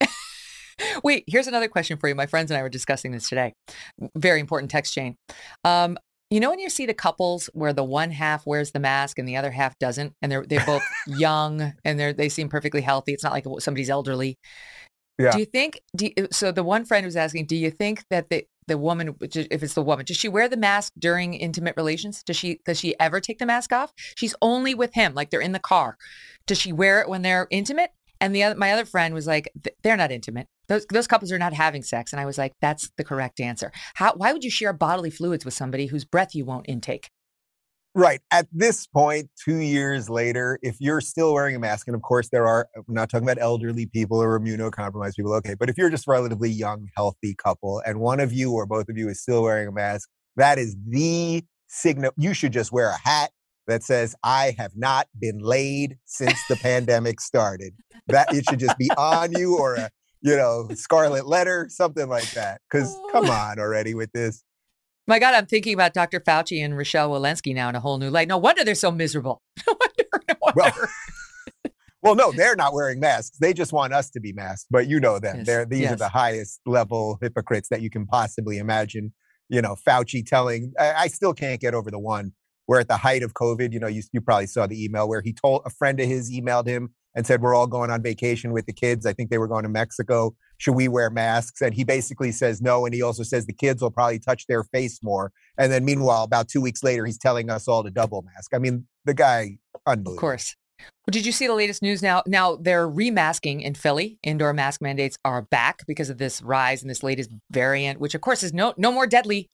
Wait, here's another question for you. My friends and I were discussing this today. Very important text chain. When you see the couples where the one half wears the mask and the other half doesn't, and they're both young and they seem perfectly healthy. It's not like somebody's elderly. Yeah. So the one friend was asking, do you think that the woman, if it's the woman, does she wear the mask during intimate relations? Does she ever take the mask off? She's only with him, like they're in the car. Does she wear it when they're intimate? And my other friend was like, they're not intimate. Those couples are not having sex. And I was like, that's the correct answer. Why would you share bodily fluids with somebody whose breath you won't intake? Right. At this point, 2 years later, if you're still wearing a mask, and of course I'm not talking about elderly people or immunocompromised people, okay, but if you're just a relatively young, healthy couple and one of you or both of you is still wearing a mask, that is the signal. You should just wear a hat that says, I have not been laid since the pandemic started. That it should just be on you, or a scarlet letter, something like that. Because come on already with this. My God, I'm thinking about Dr. Fauci and Rochelle Walensky now in a whole new light. No wonder they're so miserable. No wonder. Well, no, they're not wearing masks. They just want us to be masked. But you know them. Yes. These are the highest level hypocrites that you can possibly imagine. Fauci telling, I still can't get over the one where at the height of COVID, you probably saw the email where he told a friend of his emailed him and said, we're all going on vacation with the kids. I think they were going to Mexico. Should we wear masks? And he basically says no. And he also says the kids will probably touch their face more. And then meanwhile, about 2 weeks later, he's telling us all to double mask. I mean, the guy, unbelievable. Of course. Well, did you see the latest news now? Now they're remasking in Philly. Indoor mask mandates are back because of this rise in this latest variant, which of course is no more deadly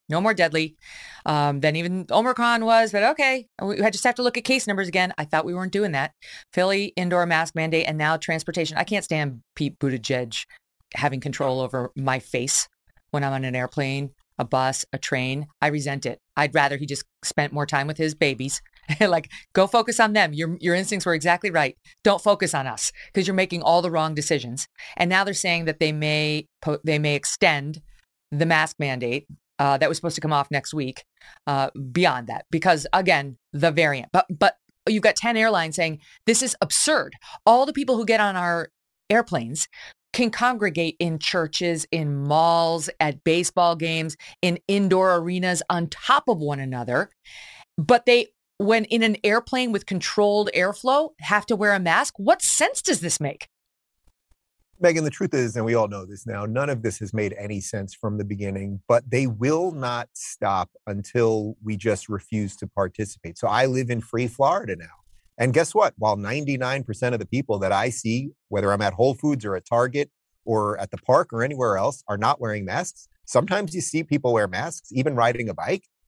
than even Omicron was. But okay, we just have to look at case numbers again. I thought we weren't doing that. Philly indoor mask mandate, and now transportation. I can't stand Pete Buttigieg having control over my face when I'm on an airplane, a bus, a train. I resent it. I'd rather he just spent more time with his babies. Like, go focus on them. Your instincts were exactly right. Don't focus on us because you're making all the wrong decisions. And now they're saying that they may extend the mask mandate that was supposed to come off next week beyond that because, again, the variant. But you've got 10 airlines saying this is absurd. All the people who get on our airplanes can congregate in churches, in malls, at baseball games, in indoor arenas on top of one another. But when in an airplane with controlled airflow, have to wear a mask. What sense does this make? Megyn, the truth is, and we all know this now, none of this has made any sense from the beginning, but they will not stop until we just refuse to participate. So I live in free Florida now. And guess what? While 99% of the people that I see, whether I'm at Whole Foods or at Target or at the park or anywhere else, are not wearing masks, sometimes you see people wear masks, even riding a bike.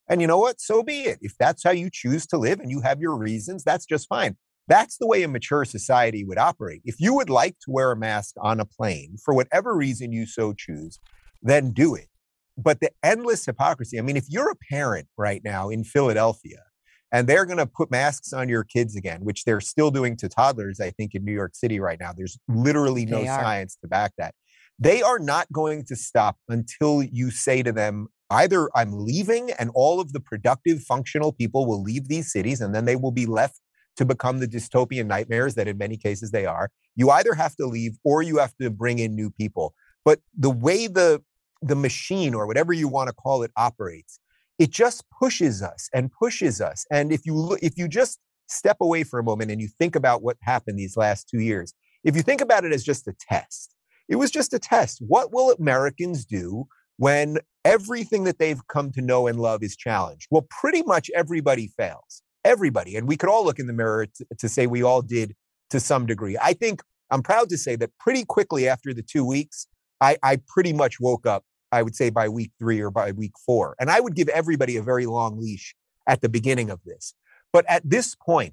And you know what? So be it. If that's how you choose to live and you have your reasons, that's just fine. That's the way a mature society would operate. If you would like to wear a mask on a plane for whatever reason you so choose, then do it. But the endless hypocrisy, I mean, if you're a parent right now in Philadelphia and they're going to put masks on your kids again, which they're still doing to toddlers, I think, in New York City right now, there's literally no science to back that. They are not going to stop until you say to them, either I'm leaving and all of the productive, functional people will leave these cities and then they will be left to become the dystopian nightmares that in many cases they are. You either have to leave or you have to bring in new people. But the way the machine or whatever you want to call it operates, it just pushes us and pushes us. And if you just step away for a moment and you think about what happened these last 2 years, if you think about it as just a test, it was just a test. What will Americans do when everything that they've come to know and love is challenged? Well, pretty much everybody fails. Everybody. And we could all look in the mirror to say we all did to some degree. I think I'm proud to say that pretty quickly after the 2 weeks, I pretty much woke up, I would say by week 3 or by week 4. And I would give everybody a very long leash at the beginning of this. But at this point,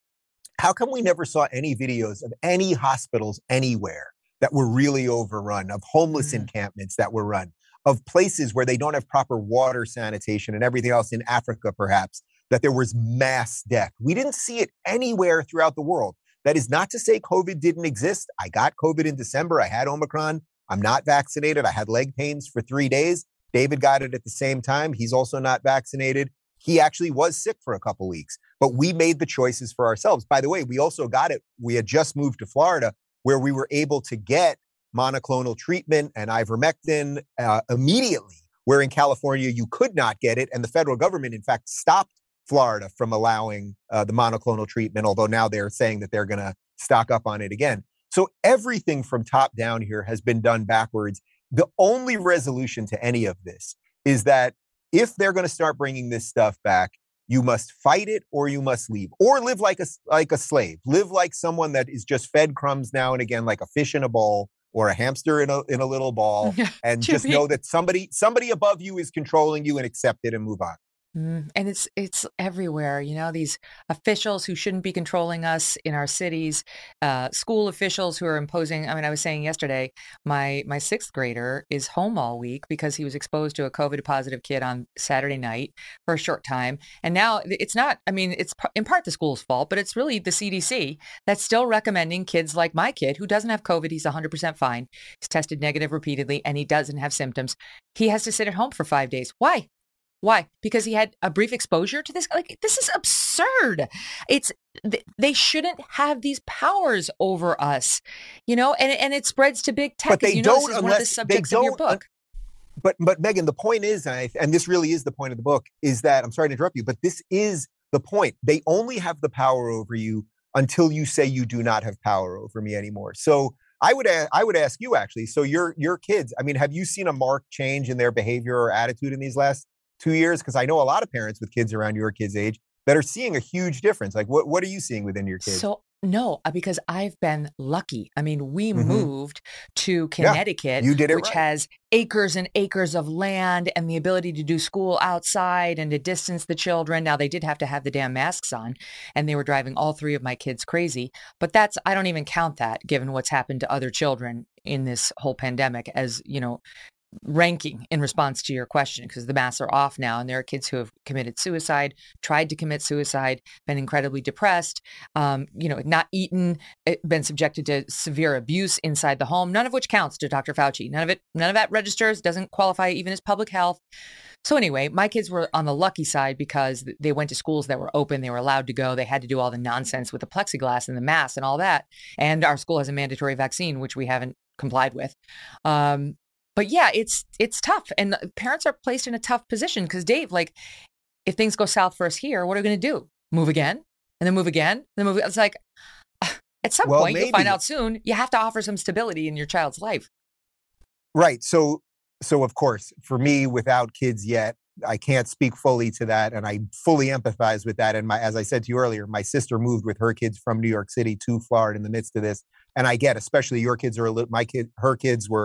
how come we never saw any videos of any hospitals anywhere that were really overrun, of homeless encampments that were run, of places where they don't have proper water sanitation and everything else in Africa, perhaps, that there was mass death? We didn't see it anywhere throughout the world. That is not to say COVID didn't exist. I got COVID in December. I had Omicron. I'm not vaccinated. I had leg pains for 3 days. David got it at the same time. He's also not vaccinated. He actually was sick for a couple weeks, but we made the choices for ourselves. By the way, we also got it. We had just moved to Florida where we were able to get monoclonal treatment and ivermectin immediately, where in California you could not get it. And the federal government, in fact, stopped Florida from allowing the monoclonal treatment, although now they're saying that they're going to stock up on it again. So everything from top down here has been done backwards. The only resolution to any of this is that if they're going to start bringing this stuff back, you must fight it or you must leave, or live like a slave. Live like someone that is just fed crumbs now and again, like a fish in a bowl or a hamster in a little ball, and just know that somebody above you is controlling you, and accept it and move on. And it's everywhere, these officials who shouldn't be controlling us in our cities, school officials who are imposing. I mean, I was saying yesterday, my 6th grader is home all week because he was exposed to a COVID positive kid on Saturday night for a short time. And now it's not, I mean, it's in part the school's fault, but it's really the CDC that's still recommending kids like my kid who doesn't have COVID. He's 100% fine. He's tested negative repeatedly and he doesn't have symptoms. He has to sit at home for 5 days. Why? Why? Because he had a brief exposure to this? Like, this is absurd. They shouldn't have these powers over us, and it spreads to big tech. But they don't, this is one of the subjects of your book. But Megyn, the point is, and this really is the point of the book, is that, I'm sorry to interrupt you, but this is the point. They only have the power over you until you say you do not have power over me anymore. So I would ask you, actually, so your kids, I mean, have you seen a marked change in their behavior or attitude in these last 2 years? Because I know a lot of parents with kids around your kids' age that are seeing a huge difference. Like, what are you seeing within your kids? So, no, because I've been lucky. I mean, we moved to Connecticut, you did it which right. has acres and acres of land and the ability to do school outside and to distance the children. Now, they did have to have the damn masks on, and they were driving all 3 of my kids crazy. But I don't even count that, given what's happened to other children in this whole pandemic, as, ranking in response to your question, because the masks are off now, and there are kids who have committed suicide, tried to commit suicide, been incredibly depressed, not eaten, been subjected to severe abuse inside the home, none of which counts to Dr. Fauci. None of that registers, doesn't qualify even as public health. So anyway, my kids were on the lucky side because they went to schools that were open. They were allowed to go. They had to do all the nonsense with the plexiglass and the masks and all that. And our school has a mandatory vaccine, which we haven't complied with. But yeah, it's tough. And parents are placed in a tough position because, Dave, like, if things go south for us here, what are we going to do? Move again? And then move again? And then move. It's like, at some point, you'll find out soon, you have to offer some stability in your child's life. Right. So of course, for me, without kids yet, I can't speak fully to that. And I fully empathize with that. And as I said to you earlier, my sister moved with her kids from New York City to Florida in the midst of this. And I get, especially your kids her kids were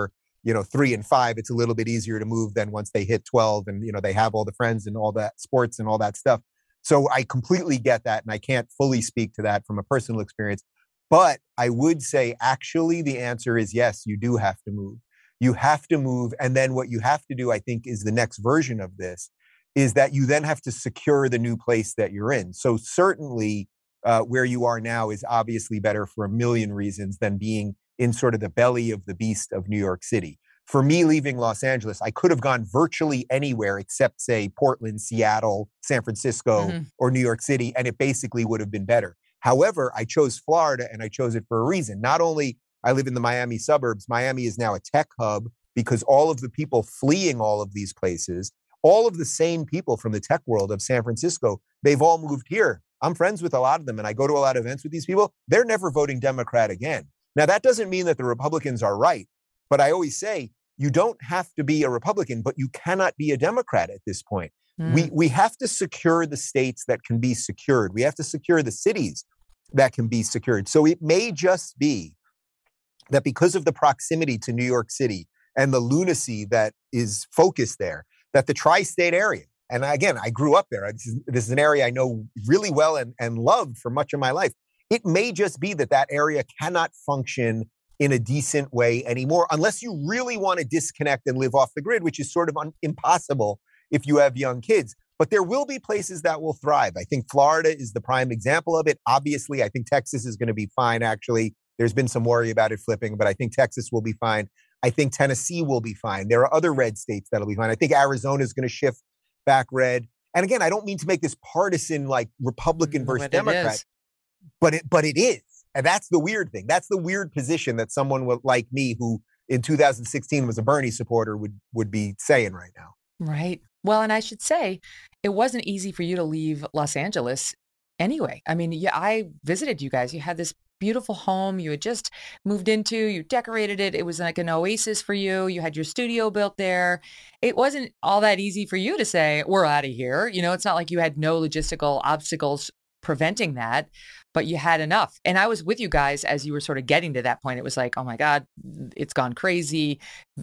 3 and 5, it's a little bit easier to move than once they hit 12 and, they have all the friends and all that sports and all that stuff. So I completely get that. And I can't fully speak to that from a personal experience. But I would say, actually, the answer is yes, you do have to move. You have to move. And then what you have to do, I think, is the next version of this, is that you then have to secure the new place that you're in. So certainly where you are now is obviously better for a million reasons than being in sort of the belly of the beast of New York City. For me, leaving Los Angeles, I could have gone virtually anywhere except, say, Portland, Seattle, San Francisco, or New York City, and it basically would have been better. However, I chose Florida, and I chose it for a reason. Not only I live in the Miami suburbs, Miami is now a tech hub because all of the people fleeing all of these places, all of the same people from the tech world of San Francisco, they've all moved here. I'm friends with a lot of them, and I go to a lot of events with these people. They're never voting Democrat again. Now, that doesn't mean that the Republicans are right, but I always say, you don't have to be a Republican, but you cannot be a Democrat at this point. We have to secure the states that can be secured. We have to secure the cities that can be secured. So it may just be that because of the proximity to New York City and the lunacy that is focused there, that the tri-state area, and again, I grew up there. This is an area I know really well and loved for much of my life. It may just be that that area cannot function in a decent way anymore, unless you really want to disconnect and live off the grid, which is sort of impossible if you have young kids. But there will be places that will thrive. I think Florida is the prime example of it. Obviously, I think Texas is going to be fine, actually. There's been some worry about it flipping, but I think Texas will be fine. I think Tennessee will be fine. There are other red states that'll be fine. I think Arizona is going to shift back red. And again, I don't mean to make this partisan, like Republican versus Democrat, but it is. And that's the weird thing. That's the weird position that someone like me, who in 2016 was a Bernie supporter, would be saying right now. Right. Well, and I should say, it wasn't easy for you to leave Los Angeles anyway. I mean, I visited you guys. You had this beautiful home you had just moved into. You decorated it. It was like an oasis for you. You had your studio built there. It wasn't all that easy for you to say, we're out of here. It's not like you had no logistical obstacles preventing that, but you had enough. And I was with you guys as you were sort of getting to that point. It was like, oh my God, it's gone crazy.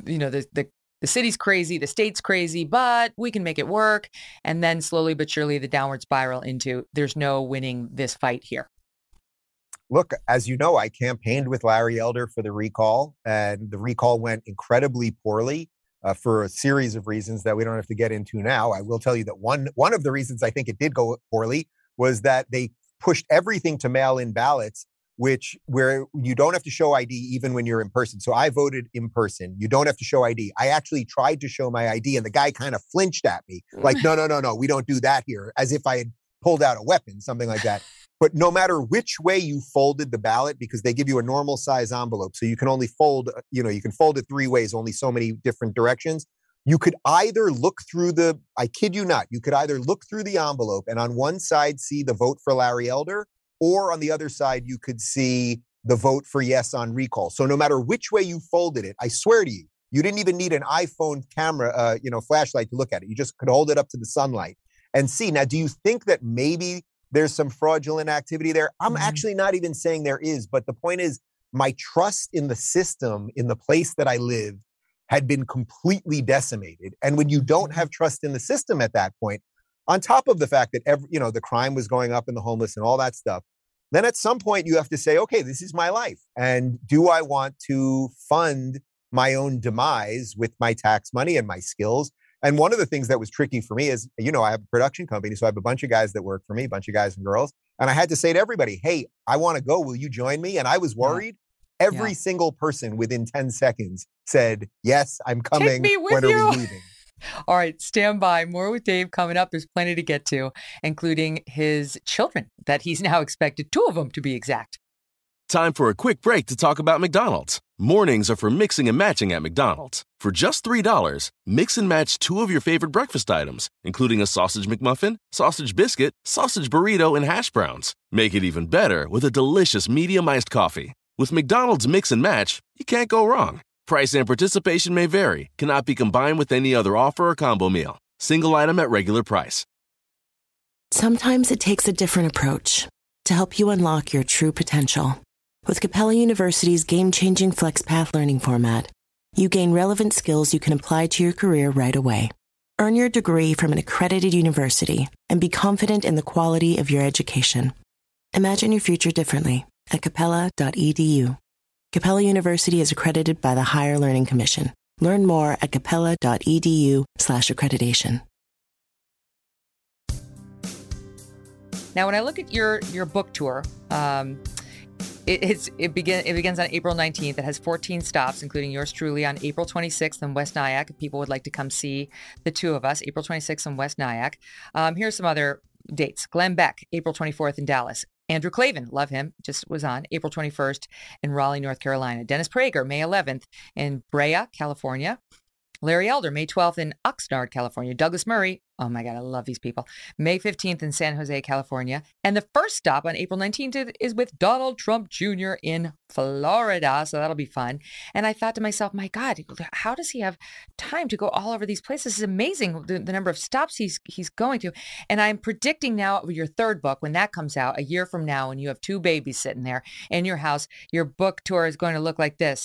The city's crazy, the state's crazy, but we can make it work. And then slowly but surely the downward spiral into there's no winning this fight here. Look, as you know, I campaigned with Larry Elder for the recall, and the recall went incredibly poorly for a series of reasons that we don't have to get into now. I will tell you that one of the reasons I think it did go poorly was that they pushed everything to mail-in ballots, where you don't have to show ID even when you're in person. So I voted in person. You don't have to show ID. I actually tried to show my ID, and the guy kind of flinched at me, like, no, we don't do that here, as if I had pulled out a weapon, something like that. But no matter which way you folded the ballot, because they give you a normal size envelope, so you can only fold, you can fold it 3 ways, only so many different directions. You could either look through I kid you not, you could either look through the envelope and on one side see the vote for Larry Elder, or on the other side, you could see the vote for yes on recall. So no matter which way you folded it, I swear to you, you didn't even need an iPhone camera, flashlight to look at it. You just could hold it up to the sunlight and see. Now, do you think that maybe there's some fraudulent activity there? I'm actually not even saying there is, but the point is my trust in the system, in the place that I live, had been completely decimated. And when you don't have trust in the system at that point, on top of the fact that the crime was going up and the homeless and all that stuff, then at some point you have to say, okay, this is my life. And do I want to fund my own demise with my tax money and my skills? And one of the things that was tricky for me is, I have a production company, so I have a bunch of guys that work for me, a bunch of guys and girls. And I had to say to everybody, hey, I want to go. Will you join me? And I was worried. Every single person within 10 seconds said, yes, I'm coming. Take me with when you. Are we leaving? All right, stand by. More with Dave coming up. There's plenty to get to, including his children that he's now expected, 2 of them to be exact. Time for a quick break to talk about McDonald's. Mornings are for mixing and matching at McDonald's. For just $3, mix and match 2 of your favorite breakfast items, including a sausage McMuffin, sausage biscuit, sausage burrito, and hash browns. Make it even better with a delicious medium iced coffee. With McDonald's Mix and Match, you can't go wrong. Price and participation may vary. Cannot be combined with any other offer or combo meal. Single item at regular price. Sometimes it takes a different approach to help you unlock your true potential. With Capella University's game-changing FlexPath learning format, You gain relevant skills you can apply to your career right away. Earn your degree from an accredited university and be confident in the quality of your education. Imagine your future differently at capella.edu. Capella University is accredited by the Higher Learning Commission. Learn more at capella.edu/accreditation. Now, when I look at your book tour, it begins on April 19th. It has 14 stops, including yours truly on April 26th in West Nyack. If people would like to come see the two of us, April 26th in West Nyack. Here's some other dates. Glenn Beck, April 24th in Dallas. Andrew Clavin, love him, just was on April 21st in Raleigh, North Carolina. Dennis Prager, May 11th in Brea, California. Larry Elder, May 12th in Oxnard, California. Douglas Murray, oh my God, I love these people. May 15th in San Jose, California. And the first stop on April 19th is with Donald Trump Jr. in Florida. So that'll be fun. And I thought to myself, my God, how does he have time to go all over these places? This is amazing, the number of stops he's going to. And I'm predicting now your third book, when that comes out a year from now, and you have two babies sitting there in your house, your book tour is going to look like this.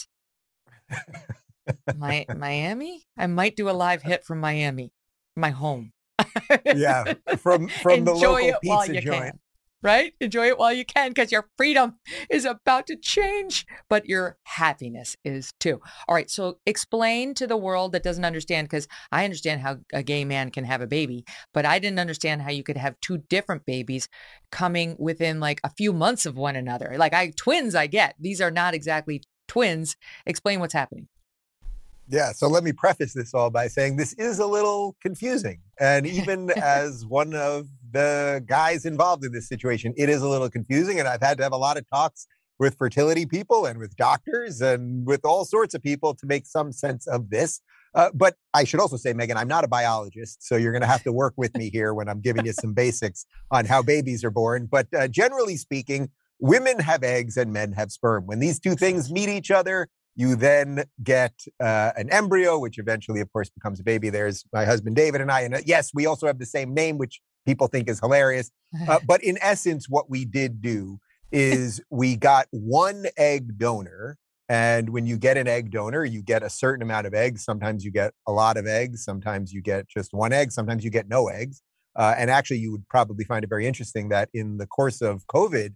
Miami? I might do a live hit from Miami, my home. Yeah, from the local pizza joint. Right? Enjoy it while you can, because your freedom is about to change, but your happiness is too. All right, so explain to the world that doesn't understand, because I understand how a gay man can have a baby, but I didn't understand how you could have two different babies coming within like a few months of one another. Like twins, I get. These are not exactly twins. Explain what's happening. Yeah, so let me preface this all by saying this is a little confusing. And even as one of the guys involved in this situation, it is a little confusing. And I've had to have a lot of talks with fertility people and with doctors and with all sorts of people to make some sense of this. But I should also say, Megan, I'm not a biologist, so you're going to have to work with me here when I'm giving you some basics on how babies are born. But generally speaking, women have eggs and men have sperm. When these two things meet each other, you then get an embryo, which eventually, of course, becomes a baby. There's my husband, David, and I. And yes, we also have the same name, which people think is hilarious. But in essence, what we did do is we got one egg donor. And when you get an egg donor, you get a certain amount of eggs. Sometimes you get a lot of eggs. Sometimes you get just one egg. Sometimes you get no eggs. And actually, you would probably find it very interesting that in the course of COVID,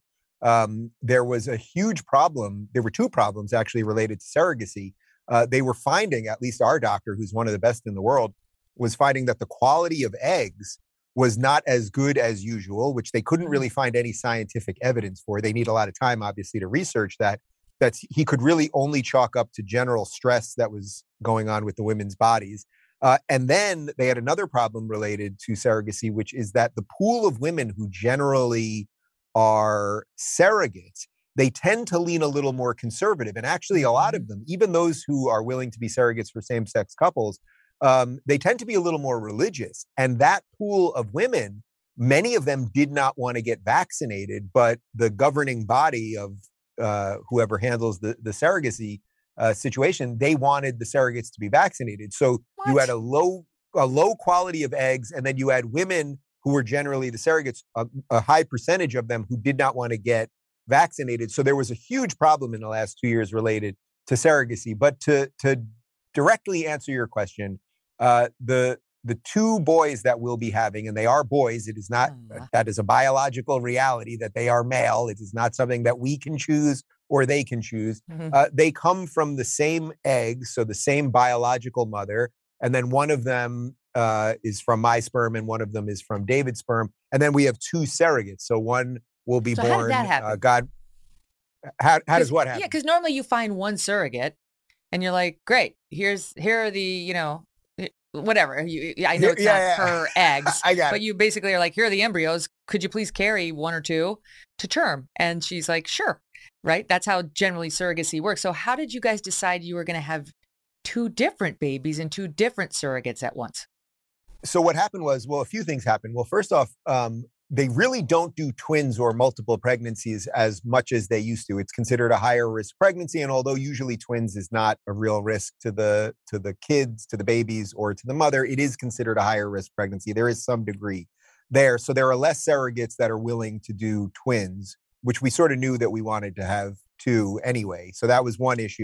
there was a huge problem. There were two problems actually related to surrogacy. They were finding, at least our doctor, who's one of the best in the world, was finding that the quality of eggs was not as good as usual, which they couldn't really find any scientific evidence for. They need a lot of time, obviously, to research that. He could really only chalk up to general stress that was going on with the women's bodies. And then they had another problem related to surrogacy, which is that the pool of women who generally are surrogates, they tend to lean a little more conservative. And actually, a lot of them, even those who are willing to be surrogates for same-sex couples, they tend to be a little more religious. And that pool of women, many of them did not want to get vaccinated, but the governing body of whoever handles the surrogacy situation, they wanted the surrogates to be vaccinated. So you had a low quality of eggs, and then you had women who were generally the surrogates, a high percentage of them who did not want to get vaccinated. So there was a huge problem in the last 2 years related to surrogacy. But to directly answer your question, the two boys that we'll be having, and they are boys, it is not, that is a biological reality that they are male. It is not something that we can choose or they can choose. They come from the same egg, so the same biological mother. And then one of them is from my sperm and one of them is from David's sperm. And then we have two surrogates. So one will be born. How did that happen? How does what happen? Yeah, because normally you find one surrogate and you're like, great, here are the, whatever. I know it's not her eggs, but you basically are like, here are the embryos. Could you please carry one or two to term? And she's like, sure. Right? That's how generally surrogacy works. So how did you guys decide you were going to have two different babies and two different surrogates at once? So what happened was, well, a few things happened. Well, first off, they really don't do twins or multiple pregnancies as much as they used to. It's considered a higher risk pregnancy. And although usually twins is not a real risk to the kids, to the babies, or to the mother, it is considered a higher risk pregnancy. There is some degree there. So there are less surrogates that are willing to do twins, which we sort of knew that we wanted to have two anyway. So that was one issue.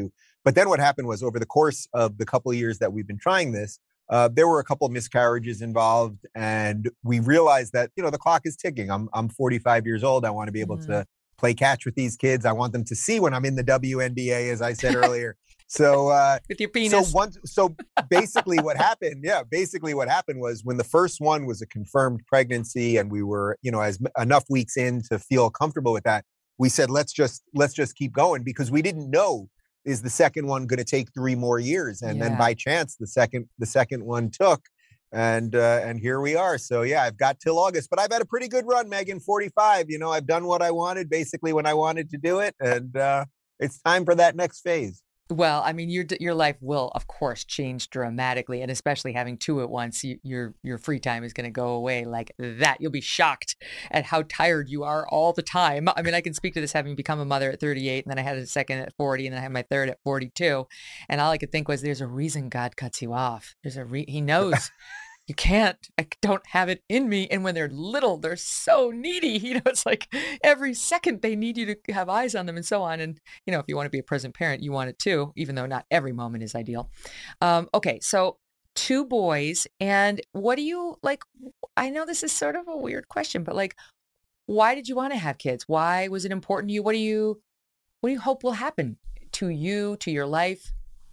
But then what happened was over the course of the couple of years that we've been trying this, there were a couple of miscarriages involved, and we realized that, the clock is ticking. I'm 45 years old. I want to be able to play catch with these kids. I want them to see when I'm in the WNBA, as I said earlier. So with your penis. So basically what happened was when the first one was a confirmed pregnancy and we were, as enough weeks in to feel comfortable with that, we said, let's just keep going, because we didn't know, is the second one going to take 3 more years? And then by chance, the second one took, and here we are. So yeah, I've got till August, but I've had a pretty good run, Megan. 45. I've done what I wanted basically when I wanted to do it, and it's time for that next phase. Well, I mean, your life will, of course, change dramatically, and especially having 2 at once, your free time is going to go away like that. You'll be shocked at how tired you are all the time. I mean, I can speak to this having become a mother at 38, and then I had a second at 40, and then I had my third at 42, and all I could think was, there's a reason God cuts you off. He knows. You can't, I don't have it in me. And when they're little, they're so needy. It's like every second they need you to have eyes on them and so on. And, if you want to be a present parent, you want it too, even though not every moment is ideal. Okay. So 2 boys. And what do you like? I know this is sort of a weird question, but like, why did you want to have kids? Why was it important to you? What do you hope will happen to you, to your life?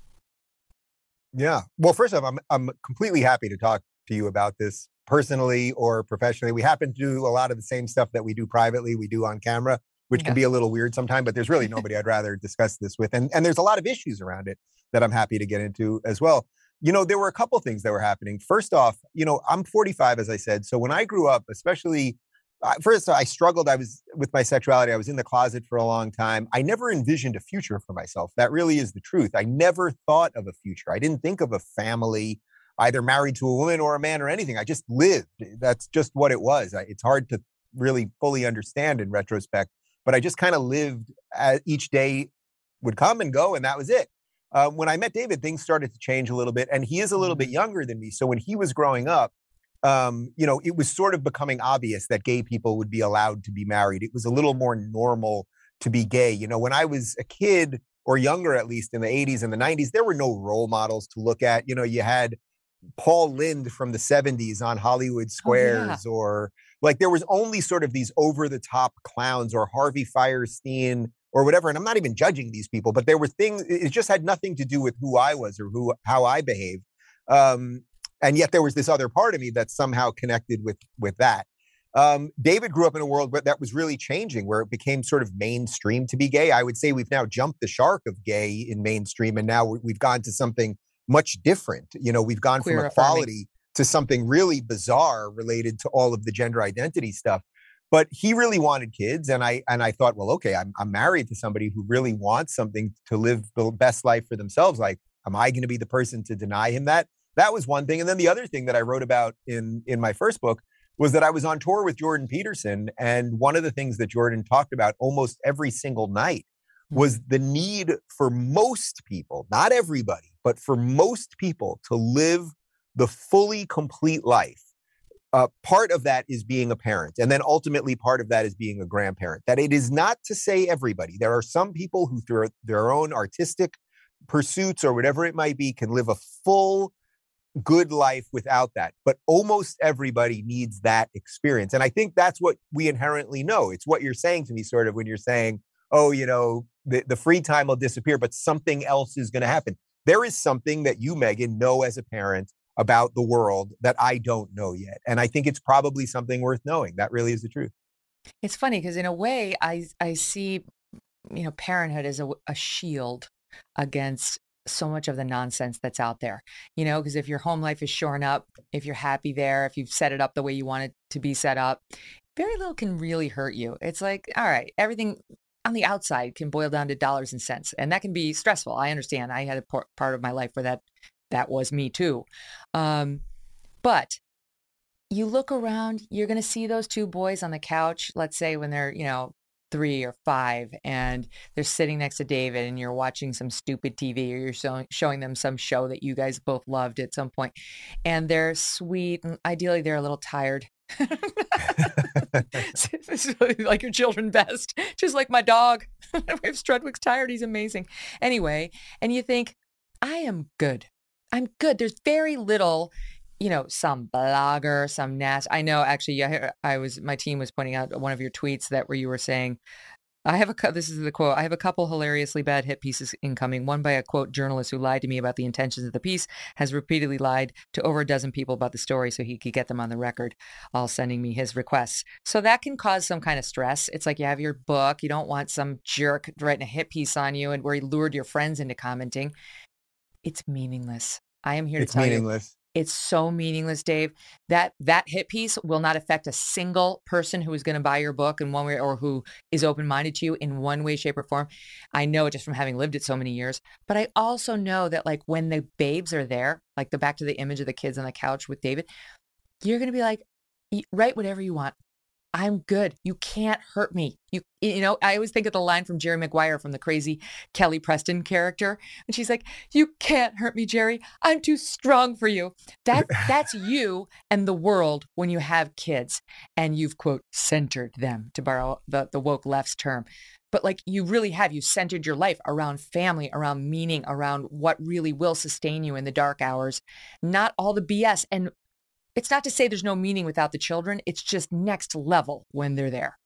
Yeah. Well, first off, I'm completely happy to talk to you about this personally or professionally. We happen to do a lot of the same stuff that we do privately, we do on camera, which can be a little weird sometimes, but there's really nobody I'd rather discuss this with. And there's a lot of issues around it that I'm happy to get into as well. There were a couple things that were happening. First off, I'm 45, as I said. So when I grew up, especially, first I struggled. With my sexuality. I was in the closet for a long time. I never envisioned a future for myself. That really is the truth. I never thought of a future. I didn't think of a family, either married to a woman or a man or anything. I just lived. That's just what it was. It's hard to really fully understand in retrospect, but I just kind of lived as each day would come and go, and that was it. When I met David, things started to change a little bit, and he is a little bit younger than me. So when he was growing up, it was sort of becoming obvious that gay people would be allowed to be married. It was a little more normal to be gay. When I was a kid, or younger at least, in the 80s and the 90s, there were no role models to look at. You had Paul Lynde from the 70s on Hollywood Squares, or like there was only sort of these over-the-top clowns, or Harvey Fierstein or whatever. And I'm not even judging these people, but there were things, it just had nothing to do with who I was or how I behaved. And yet there was this other part of me that somehow connected with that. David grew up in a world that was really changing, where it became sort of mainstream to be gay. I would say we've now jumped the shark of gay in mainstream, and now we've gone to something much different. We've gone Queer from equality to something really bizarre related to all of the gender identity stuff. But he really wanted kids, and I thought, well, okay, I'm married to somebody who really wants something to live the best life for themselves. Like, am I going to be the person to deny him that? That was one thing. And then the other thing that I wrote about in my first book was that I was on tour with Jordan Peterson, and one of the things that Jordan talked about almost every single night was the need for most people, not everybody, but for most people to live the fully complete life. Part of that is being a parent. And then ultimately part of that is being a grandparent. That it is not to say everybody. There are some people who through their own artistic pursuits or whatever it might be can live a full, good life without that. But almost everybody needs that experience. And I think that's what we inherently know. It's what you're saying to me sort of when you're saying, oh, the free time will disappear, but something else is going to happen. There is something that you, Megan, know as a parent about the world that I don't know yet. And I think it's probably something worth knowing. That really is the truth. It's funny because in a way I see, parenthood as a shield against so much of the nonsense that's out there, because if your home life is shorn up, if you're happy there, if you've set it up the way you want it to be set up, very little can really hurt you. It's like, all right, everything on the outside can boil down to dollars and cents. And that can be stressful. I understand. I had a part of my life where that was me too. But you look around, you're going to see those 2 boys on the couch, let's say when they're, 3 or 5, and they're sitting next to David, and you're watching some stupid TV, or you're showing them some show that you guys both loved at some point, and they're sweet, and ideally they're a little tired Like your children best, just like my dog. If Strudwick's tired, he's amazing. Anyway, and you think, I am good. I'm good. There's very little, some blogger, some I know actually, my team was pointing out one of your tweets where you were saying, this is the quote, I have a couple hilariously bad hit pieces incoming. One by a, quote, journalist who lied to me about the intentions of the piece, has repeatedly lied to over a dozen people about the story so he could get them on the record, all sending me his requests. So that can cause some kind of stress. It's like you have your book. You don't want some jerk writing a hit piece on you and where he lured your friends into commenting. It's meaningless. I am here to tell you. It's meaningless. It's so meaningless, Dave. That hit piece will not affect a single person who is going to buy your book in one way or who is open-minded to you in one way, shape, or form. I know it just from having lived it so many years. But I also know that like when the babes are there, like back to the image of the kids on the couch with David, you're going to be like, write whatever you want. I'm good. You can't hurt me. I always think of the line from Jerry Maguire from the crazy Kelly Preston character. And she's like, you can't hurt me, Jerry. I'm too strong for you. That's you and the world when you have kids and you've, quote, centered them, to borrow the woke left's term. But like you centered your life around family, around meaning, around what really will sustain you in the dark hours, not all the BS. And it's not to say there's no meaning without the children. It's just next level when they're there.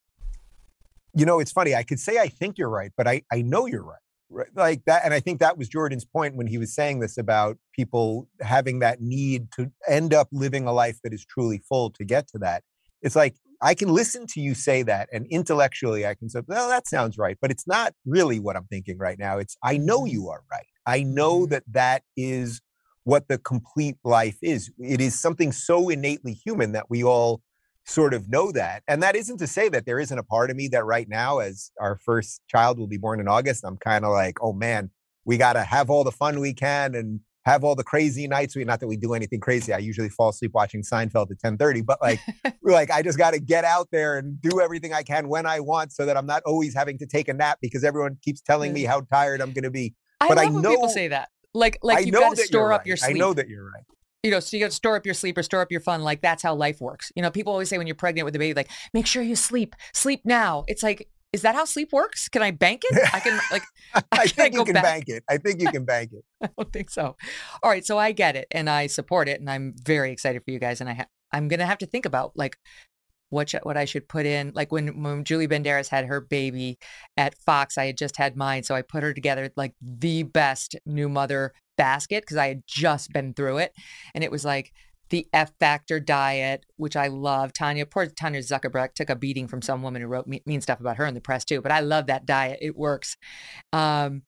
It's funny. I could say I think you're right, but I know you're right. Like that. And I think that was Jordan's point when he was saying this about people having that need to end up living a life that is truly full to get to that. It's like, I can listen to you say that and intellectually I can say, well, that sounds right. But it's not really what I'm thinking right now. I know you are right. I know that is what the complete life is. It is something so innately human that we all sort of know that. And that isn't to say that there isn't a part of me that right now, as our first child will be born in August, I'm kind of like, oh man, we got to have all the fun we can and have all the crazy nights. Not that we do anything crazy. I usually fall asleep watching Seinfeld at 10:30, but we're like, I just got to get out there and do everything I can when I want so that I'm not always having to take a nap because everyone keeps telling me how tired I'm going to be. But I know when people say that. Like you've got to store up your sleep. I know that you're right. So you got to store up your sleep or store up your fun. Like that's how life works. People always say when you're pregnant with a baby, like, make sure you sleep now. It's like, is that how sleep works? Can I bank it? I can I think you can bank it. I think you can bank it. I don't think so. All right. So I get it and I support it and I'm very excited for you guys. And I'm going to have to think about what I should put in. Like when Julie Banderas had her baby at Fox, I had just had mine. So I put her together like the best new mother basket because I had just been through it. And it was like the F Factor diet, which I love. Poor Tanya Zuckerberg took a beating from some woman who wrote mean stuff about her in the press too. But I love that diet. It works. Some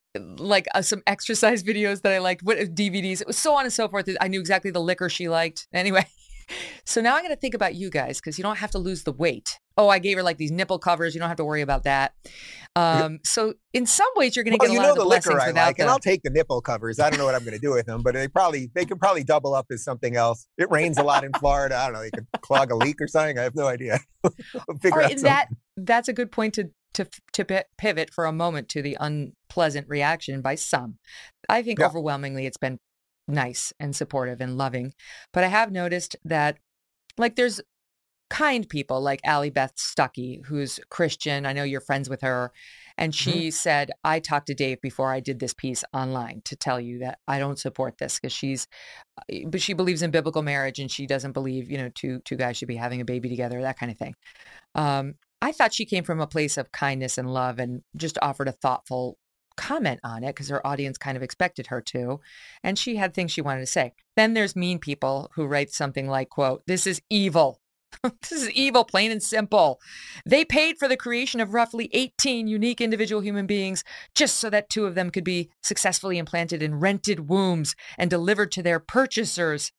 exercise videos that I liked, DVDs, it was so on and so forth. I knew exactly the liquor she liked. Anyway. So now I'm going to think about you guys because you don't have to lose the weight. Oh, I gave her like these nipple covers. You don't have to worry about that. So in some ways, you're going to get a lot of the blessings liquor I without like, and I'll take the nipple covers. I don't know what I'm going to do with them, but they could probably double up as something else. It rains a lot in Florida. I don't know. They could clog a leak or something. I have no idea. Figure out something. That's a good point to pivot for a moment to the unpleasant reaction by some. I think overwhelmingly it's been nice and supportive and loving. But I have noticed that there's kind people like Allie Beth Stuckey, who's Christian. I know you're friends with her. And she said, I talked to Dave before I did this piece online to tell you that I don't support this because but she believes in biblical marriage and she doesn't believe, two guys should be having a baby together, that kind of thing. I thought she came from a place of kindness and love and just offered a thoughtful comment on it because her audience kind of expected her to. And she had things she wanted to say. Then there's mean people who write something like, quote, this is evil. This is evil, plain and simple. They paid for the creation of roughly 18 unique individual human beings just so that 2 of them could be successfully implanted in rented wombs and delivered to their purchasers.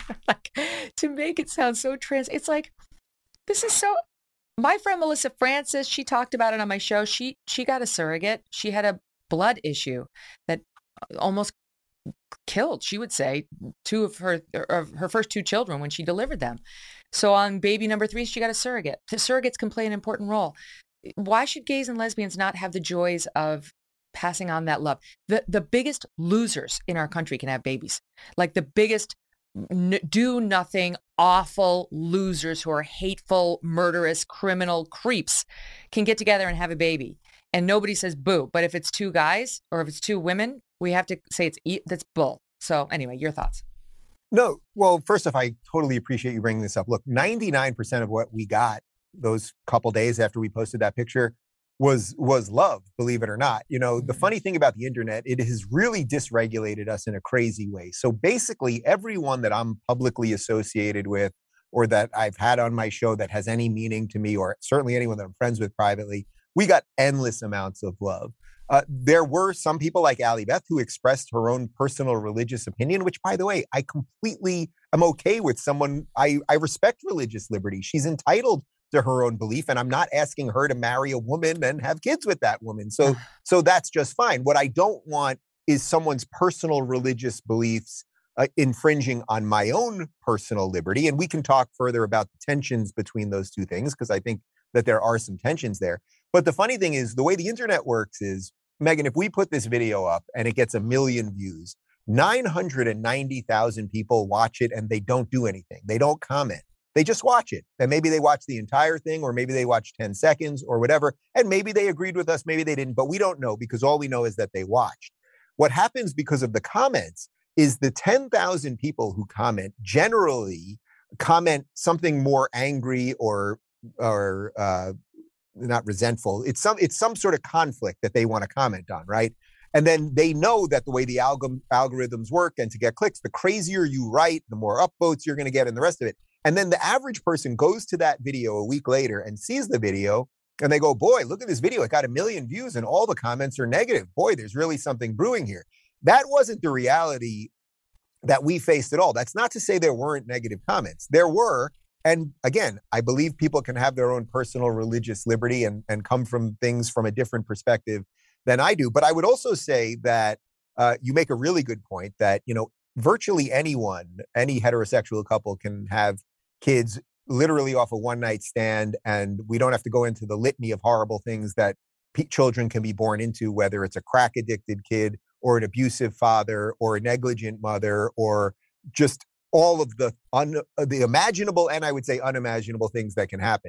To make it sound so it's like, this is so... My friend Melissa Francis, she talked about it on my show. She got a surrogate. She had a blood issue that almost killed, she would say, 2 of her first 2 children when she delivered them. So on baby number 3, she got a surrogate. The surrogates can play an important role. Why should gays and lesbians not have the joys of passing on that love? The biggest losers in our country can have babies. Like the biggest do nothing, awful losers who are hateful, murderous, criminal creeps can get together and have a baby. And nobody says boo. But if it's two guys or if it's two women, we have to say that's bull. So anyway, your thoughts. No, well, first off, I totally appreciate you bringing this up. Look, 99% of what we got those couple days after we posted that picture was love, believe it or not. You know, the funny thing about the internet, it has really dysregulated us in a crazy way. So basically, everyone that I'm publicly associated with or that I've had on my show that has any meaning to me, or certainly anyone that I'm friends with privately, we got endless amounts of love. There were some people like Allie Beth who expressed her own personal religious opinion, which, by the way, I completely am okay with. I respect religious liberty. She's entitled to her own belief, and I'm not asking her to marry a woman and have kids with that woman. So that's just fine. What I don't want is someone's personal religious beliefs infringing on my own personal liberty. And we can talk further about the tensions between those two things, because I think that there are some tensions there. But the funny thing is, the way the internet works is, Megyn, if we put this video up and it gets 1 million views, 990,000 people watch it and they don't do anything. They don't comment. They just watch it. And maybe they watch the entire thing, or maybe they watch 10 seconds or whatever. And maybe they agreed with us, maybe they didn't, but we don't know, because all we know is that they watched. What happens because of the comments is the 10,000 people who comment generally comment something more angry or not resentful. It's some sort of conflict that they want to comment on, right? And then they know that the way the algorithms work, and to get clicks, the crazier you write, the more upvotes you're going to get and the rest of it. And then the average person goes to that video a week later and sees the video, and they go, boy, look at this video. It got 1 million views and all the comments are negative. Boy, there's really something brewing here. That wasn't the reality that we faced at all. That's not to say there weren't negative comments. There were. And again, I believe people can have their own personal religious liberty and come from things from a different perspective than I do. But I would also say that you make a really good point that, you know, virtually anyone, any heterosexual couple can have kids literally off a one-night stand, and we don't have to go into the litany of horrible things that children can be born into, whether it's a crack-addicted kid or an abusive father or a negligent mother, or just all of the imaginable and I would say unimaginable things that can happen.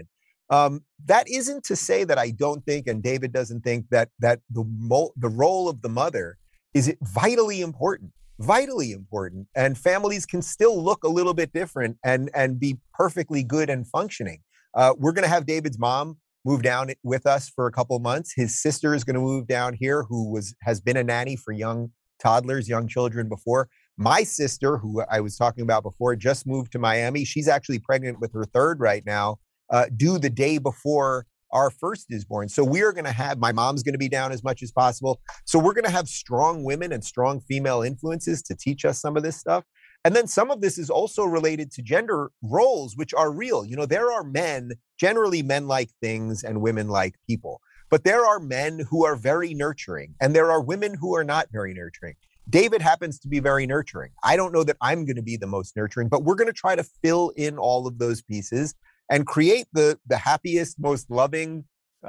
That isn't to say that I don't think, and David doesn't think, that the role of the mother is vitally important. Vitally important. And families can still look a little bit different and be perfectly good and functioning. We're going to have David's mom move down with us for a couple of months. His sister is going to move down here, who has been a nanny for young toddlers, young children before. My sister, who I was talking about before, just moved to Miami. She's actually pregnant with her third right now, due the day before our first is born. So we are going to have, my mom's going to be down as much as possible. So we're going to have strong women and strong female influences to teach us some of this stuff. And then some of this is also related to gender roles, which are real. You know, there are men, generally men like things and women like people. But there are men who are very nurturing, and there are women who are not very nurturing. David happens to be very nurturing. I don't know that I'm going to be the most nurturing, but we're going to try to fill in all of those pieces and create the happiest, most loving,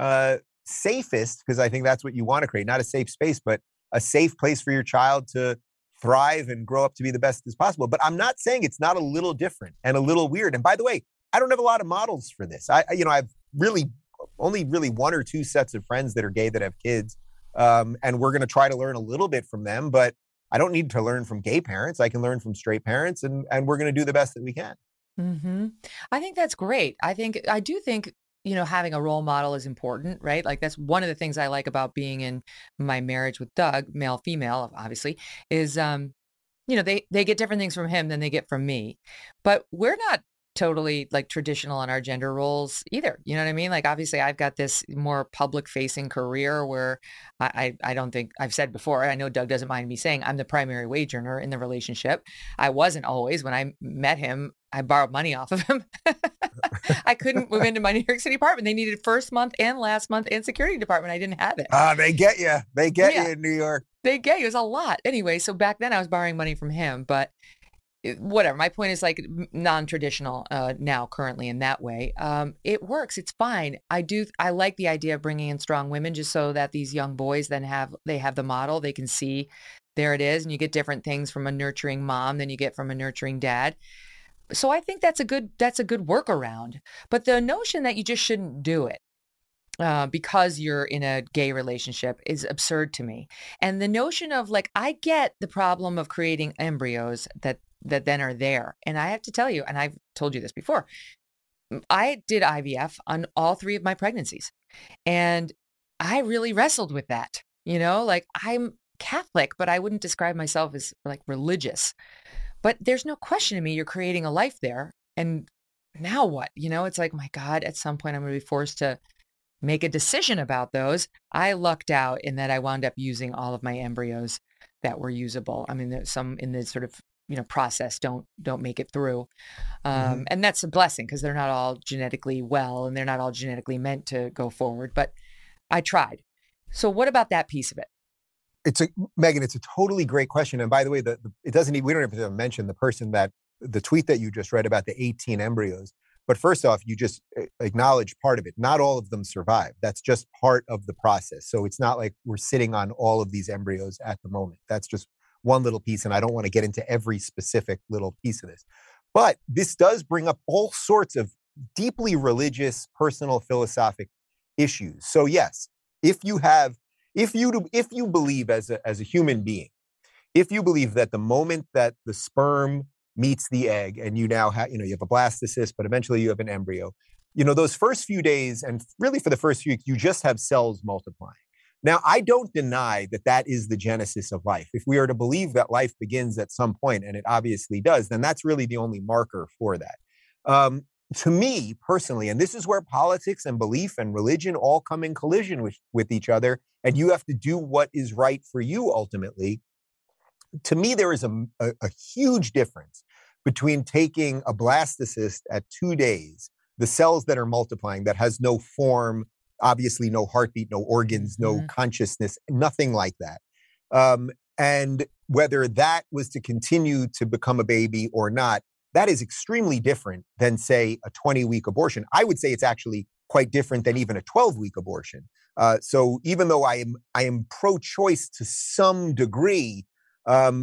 safest, because I think that's what you want to create, not a safe space, but a safe place for your child to thrive and grow up to be the best as possible. But I'm not saying it's not a little different and a little weird. And by the way, I don't have a lot of models for this. I've only really one or two sets of friends that are gay that have kids. And we're going to try to learn a little bit from them, but I don't need to learn from gay parents. I can learn from straight parents, and we're going to do the best that we can. Mm-hmm. I think that's great. I do think, having a role model is important, right? Like that's one of the things I like about being in my marriage with Doug, male, female, obviously, is, they get different things from him than they get from me, but we're not totally like traditional on our gender roles either. You know what I mean? Like, obviously I've got this more public facing career where I don't think I've said before, I know Doug doesn't mind me saying I'm the primary wage earner in the relationship. I wasn't always. When I met him, I borrowed money off of him. I couldn't move into my New York City apartment. They needed first month and last month and security department. I didn't have it. They get you. They get you in New York. They get you. It was a lot. Anyway, so back then I was borrowing money from him, but whatever. My point is like non-traditional now currently in that way. It works. It's fine. I like the idea of bringing in strong women just so that these young boys then have the model. They can see there it is. And you get different things from a nurturing mom than you get from a nurturing dad. So I think that's a good workaround. But the notion that you just shouldn't do it because you're in a gay relationship is absurd to me. And the notion of like, I get the problem of creating embryos that then are there. And I have to tell you, and I've told you this before, I did IVF on all 3 of my pregnancies. And I really wrestled with that. Like I'm Catholic, but I wouldn't describe myself as like religious. But there's no question to me, you're creating a life there. And now what? It's like, my God, at some point I'm going to be forced to make a decision about those. I lucked out in that I wound up using all of my embryos that were usable. I mean, there's some in the sort of, process don't make it through. And that's a blessing because they're not all genetically well and they're not all genetically meant to go forward, but I tried. So what about that piece of it? Megan, it's a totally great question. And by the way, we don't have to mention the tweet that you just read about the 18 embryos. But first off, you just acknowledge part of it. Not all of them survive. That's just part of the process. So it's not like we're sitting on all of these embryos at the moment. That's just one little piece. And I don't want to get into every specific little piece of this. But this does bring up all sorts of deeply religious, personal, philosophic issues. So yes, if you believe as a human being, if you believe that the moment that the sperm meets the egg and you now have, you have a blastocyst, but eventually you have an embryo, those first few days and really for the first few weeks, you just have cells multiplying. Now, I don't deny that is the genesis of life. If we are to believe that life begins at some point, and it obviously does, then that's really the only marker for that. To me personally, and this is where politics and belief and religion all come in collision with each other, and you have to do what is right for you ultimately. To me, there is a huge difference between taking a blastocyst at 2 days, the cells that are multiplying, that has no form, obviously no heartbeat, no organs, no consciousness, nothing like that. And whether that was to continue to become a baby or not, that is extremely different than, say, a 20-week abortion. I would say it's actually quite different than even a 12-week abortion. So even though I am pro-choice to some degree, I'm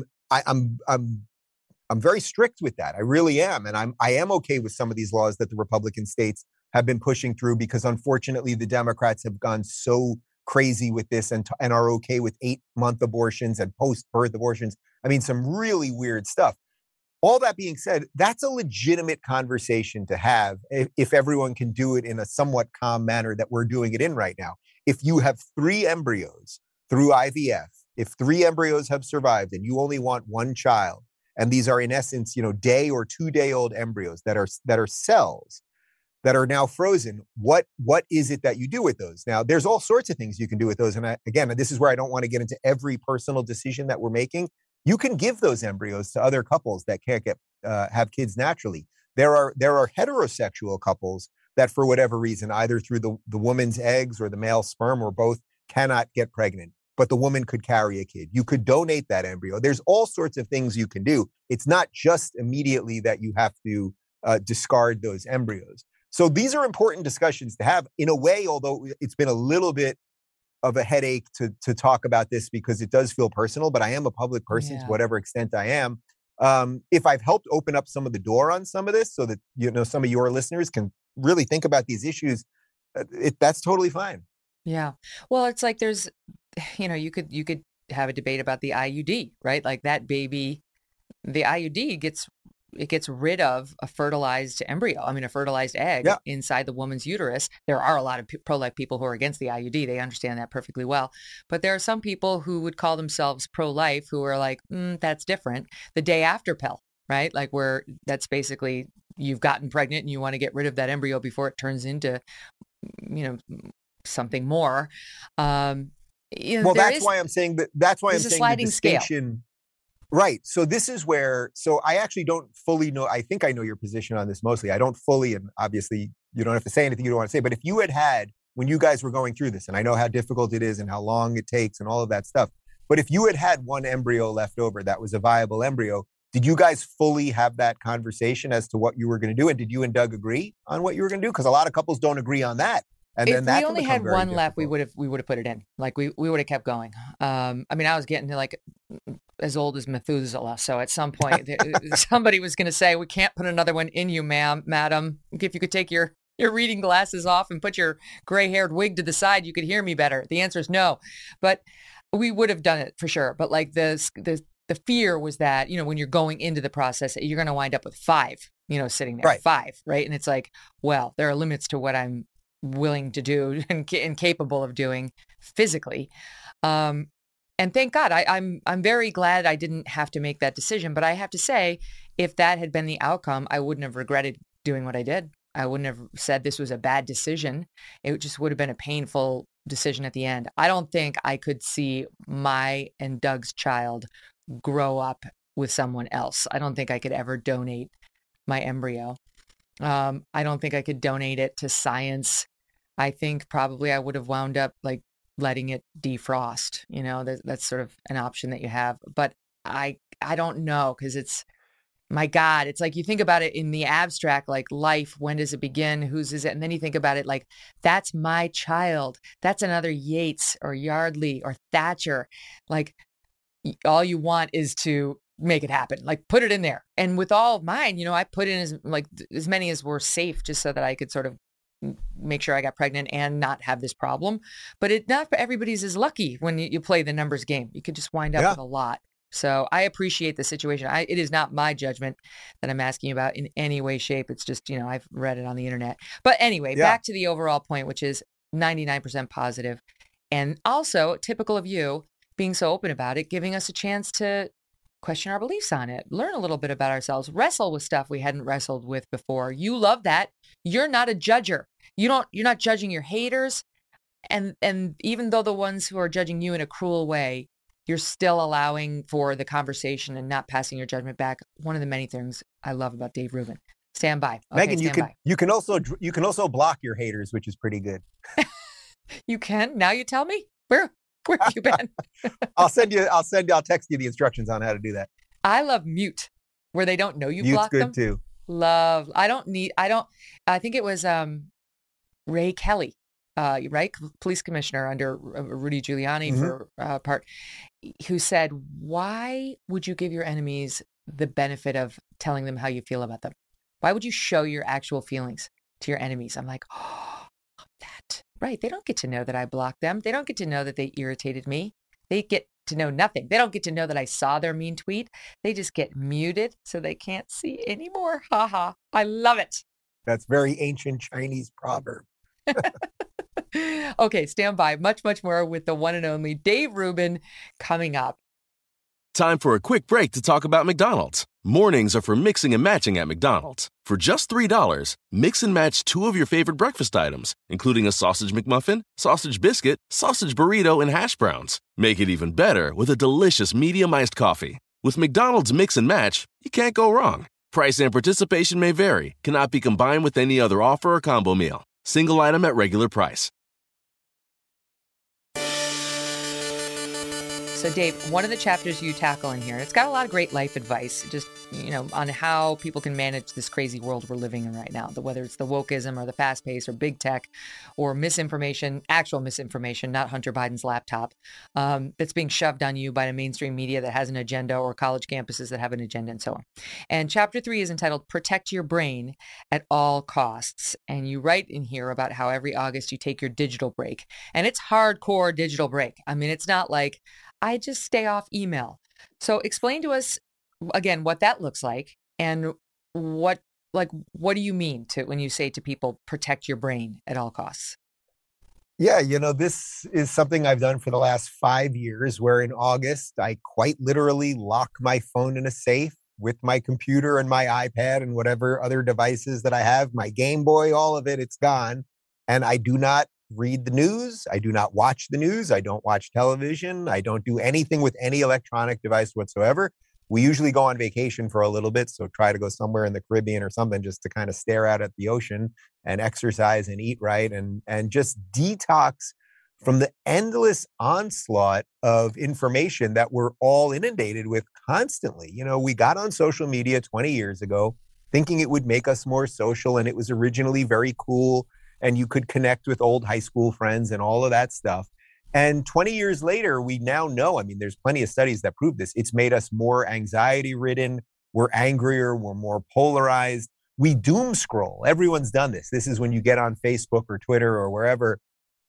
very strict with that. I really am. And I am okay with some of these laws that the Republican states have been pushing through because unfortunately the Democrats have gone so crazy with this and are okay with 8-month abortions and post-birth abortions. I mean, some really weird stuff. All that being said, that's a legitimate conversation to have if everyone can do it in a somewhat calm manner that we're doing it in right now. If you have 3 embryos through IVF, if 3 embryos have survived and you only want 1 child, and these are in essence, day or 2-day-old embryos that are cells that are now frozen, what is it that you do with those? Now, there's all sorts of things you can do with those. And again, this is where I don't want to get into every personal decision that we're making. You can give those embryos to other couples that can't have kids naturally. There are heterosexual couples that, for whatever reason, either through the woman's eggs or the male sperm or both, cannot get pregnant, but the woman could carry a kid. You could donate that embryo. There's all sorts of things you can do. It's not just immediately that you have to discard those embryos. So these are important discussions to have in a way, although it's been a little bit of a headache to talk about this because it does feel personal, but I am a public person to whatever extent I am. If I've helped open up some of the door on some of this so that, some of your listeners can really think about these issues, that's totally fine. Yeah. Well, it's like there's, you could have a debate about the IUD, right? Like that baby, the IUD gets rid of a fertilized embryo. I mean, a fertilized egg inside the woman's uterus. There are a lot of pro-life people who are against the IUD. They understand that perfectly well. But there are some people who would call themselves pro-life who are like, that's different. The day after pill, right? Like that's basically you've gotten pregnant and you want to get rid of that embryo before it turns into, something more. That's why I'm saying the sliding distinction. Scale. Right. So this is where, I actually don't fully know. I think I know your position on this mostly. I don't fully, and obviously you don't have to say anything you don't want to say, but if you had, when you guys were going through this, and I know how difficult it is and how long it takes and all of that stuff, but if you had 1 embryo left over that was a viable embryo, did you guys fully have that conversation as to what you were going to do? And did you and Doug agree on what you were going to do? Because a lot of couples don't agree on that. And if we only had 1 left, we would have put it in. Like we would have kept going. I mean, I was getting to like as old as Methuselah. So at some point, somebody was going to say, we can't put another one in you, madam. If you could take your reading glasses off and put your gray-haired wig to the side, you could hear me better. The answer is no. But we would have done it for sure. But like the fear was that, when you're going into the process, you're going to wind up with 5, sitting there, right. 5, right? And it's like, well, there are limits to what I'm willing to do and capable of doing physically. And thank God, I'm very glad I didn't have to make that decision. But I have to say, if that had been the outcome, I wouldn't have regretted doing what I did. I wouldn't have said this was a bad decision. It just would have been a painful decision at the end. I don't think I could see my and Doug's child grow up with someone else. I don't think I could ever donate my embryo. I don't think I could donate it to science. I think probably I would have wound up like letting it defrost. That's sort of an option that you have. But I don't know, because it's, my God, it's like you think about it in the abstract, like life, when does it begin? Whose is it? And then you think about it like, that's my child. That's another Yeats or Yardley or Thatcher. Like, all you want is to make it happen, like put it in there. And with all of mine, I put in as many as were safe, just so that I could sort of make sure I got pregnant and not have this problem. But not for everybody's as lucky when you play the numbers game. You could just wind up with a lot. So I appreciate the situation. It is not my judgment that I'm asking about in any way, shape. It's just, I've read it on the internet. But anyway, back to the overall point, which is 99% positive. And also typical of you being so open about it, giving us a chance to question our beliefs on it, learn a little bit about ourselves, wrestle with stuff we hadn't wrestled with before. You love that. You're not a judger. You're not judging your haters. And even though the ones who are judging you in a cruel way, you're still allowing for the conversation and not passing your judgment back. One of the many things I love about Dave Rubin. Stand by. Okay, Megan, you can also block your haters, which is pretty good. You can? Now you tell me? Where have you been? I'll text you the instructions on how to do that. I love mute, where they don't know you block them. Mute's good too. Love. I think it was Ray Kelly. Right? Police commissioner under Rudy Giuliani for part, who said, why would you give your enemies the benefit of telling them how you feel about them? Why would you show your actual feelings to your enemies? I'm like, oh, that. Right. They don't get to know that I blocked them. They don't get to know that they irritated me. They get to know nothing. They don't get to know that I saw their mean tweet. They just get muted so they can't see anymore. Ha ha. I love it. That's very ancient Chinese proverb. Okay, stand by. Much, much more with the one and only Dave Rubin coming up. Time for a quick break to talk about McDonald's. Mornings are for mixing and matching at McDonald's. For just $3, mix and match 2 of your favorite breakfast items, including a sausage McMuffin, sausage biscuit, sausage burrito, and hash browns. Make it even better with a delicious medium iced coffee. With McDonald's Mix and Match, you can't go wrong. Price and participation may vary. Cannot be combined with any other offer or combo meal. Single item at regular price. So Dave, one of the chapters you tackle in here, it's got a lot of great life advice, just, on how people can manage this crazy world we're living in right now, whether it's the wokeism or the fast pace or big tech or misinformation, actual misinformation, not Hunter Biden's laptop, that's being shoved on you by the mainstream media that has an agenda, or college campuses that have an agenda, and so on. And chapter 3 is entitled Protect Your Brain at All Costs. And you write in here about how every August you take your digital break, and it's hardcore digital break. I mean, it's not like I just stay off email. So explain to us again what that looks like, and what do you mean when you say to people, protect your brain at all costs? Yeah, this is something I've done for the last 5 years, where in August, I quite literally lock my phone in a safe with my computer and my iPad and whatever other devices that I have, my Game Boy, all of it, it's gone. And I do not read the news. I do not watch the news. I don't watch television. I don't do anything with any electronic device whatsoever. We usually go on vacation for a little bit, so try to go somewhere in the Caribbean or something just to kind of stare out at the ocean and exercise and eat right and just detox from the endless onslaught of information that we're all inundated with constantly. We got on social media 20 years ago thinking it would make us more social, and it was originally very cool, and you could connect with old high school friends and all of that stuff. And 20 years later, we now know, I mean, there's plenty of studies that prove this. It's made us more anxiety ridden. We're angrier. We're more polarized. We doom scroll. Everyone's done this. This is when you get on Facebook or Twitter or wherever,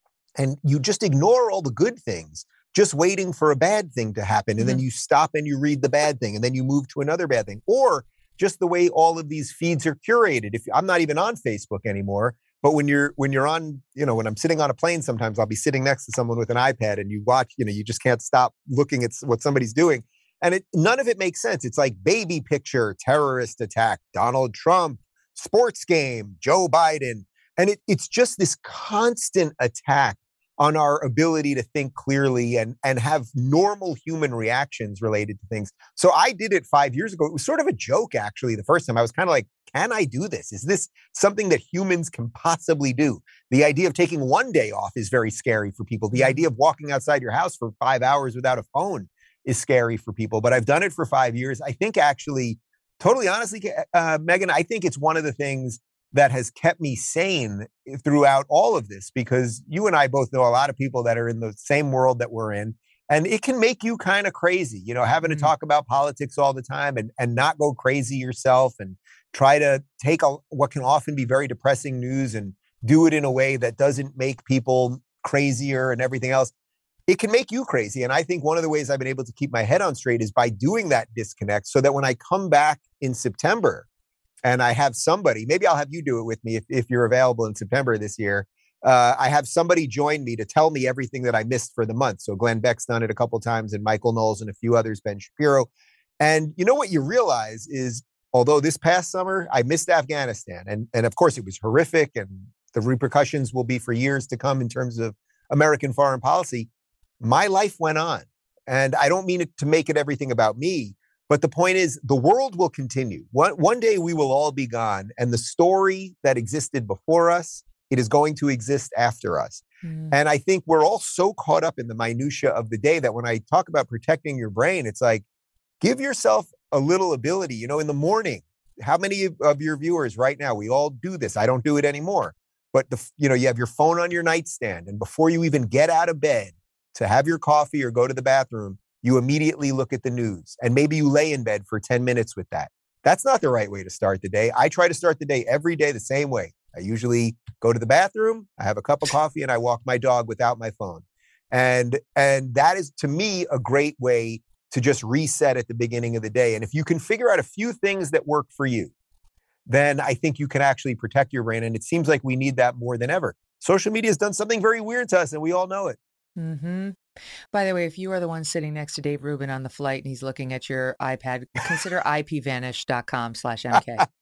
and you just ignore all the good things, just waiting for a bad thing to happen. And then you stop and you read the bad thing, and then you move to another bad thing. Or just the way all of these feeds are curated. If I'm not even on Facebook anymore, but when you're on, when I'm sitting on a plane, sometimes I'll be sitting next to someone with an iPad and you watch, you just can't stop looking at what somebody's doing. And none of it makes sense. It's like baby picture, terrorist attack, Donald Trump, sports game, Joe Biden. And it's just this constant attack on our ability to think clearly and have normal human reactions related to things. So I did it 5 years ago. It was sort of a joke, actually, the first time. I was kind of like, can I do this? Is this something that humans can possibly do? The idea of taking one day off is very scary for people. The idea of walking outside your house for 5 hours without a phone is scary for people. But I've done it for 5 years. I think actually, totally honestly, Megyn, I think it's one of the things that has kept me sane throughout all of this, because you and I both know a lot of people that are in the same world that we're in, and it can make you kind of crazy, having to talk about politics all the time and not go crazy yourself and try to take what can often be very depressing news and do it in a way that doesn't make people crazier and everything else. It can make you crazy. And I think one of the ways I've been able to keep my head on straight is by doing that disconnect, so that when I come back in September, and I have somebody, maybe I'll have you do it with me if you're available in September this year. I have somebody join me to tell me everything that I missed for the month. So Glenn Beck's done it a couple times, and Michael Knowles and a few others, Ben Shapiro. And what you realize is, although this past summer I missed Afghanistan, and of course it was horrific, and the repercussions will be for years to come in terms of American foreign policy, my life went on. And I don't mean it to make it everything about me, but the point is, the world will continue. One day we will all be gone, and the story that existed before us, it is going to exist after us. And I think we're all so caught up in the minutia of the day that when I talk about protecting your brain, it's like, give yourself a little ability. In the morning, how many of your viewers right now, we all do this. I don't do it anymore. But you have your phone on your nightstand, and before you even get out of bed to have your coffee or go to the bathroom, you immediately look at the news, and maybe you lay in bed for 10 minutes with that. That's not the right way to start the day. I try to start the day every day the same way. I usually go to the bathroom, I have a cup of coffee, and I walk my dog without my phone. And that is, to me, a great way to just reset at the beginning of the day. And if you can figure out a few things that work for you, then I think you can actually protect your brain. And it seems like we need that more than ever. Social media has done something very weird to us, and we all know it. Mm-hmm. By the way, if you are the one sitting next to Dave Rubin on the flight and he's looking at your iPad, consider ipvanish.com/MK.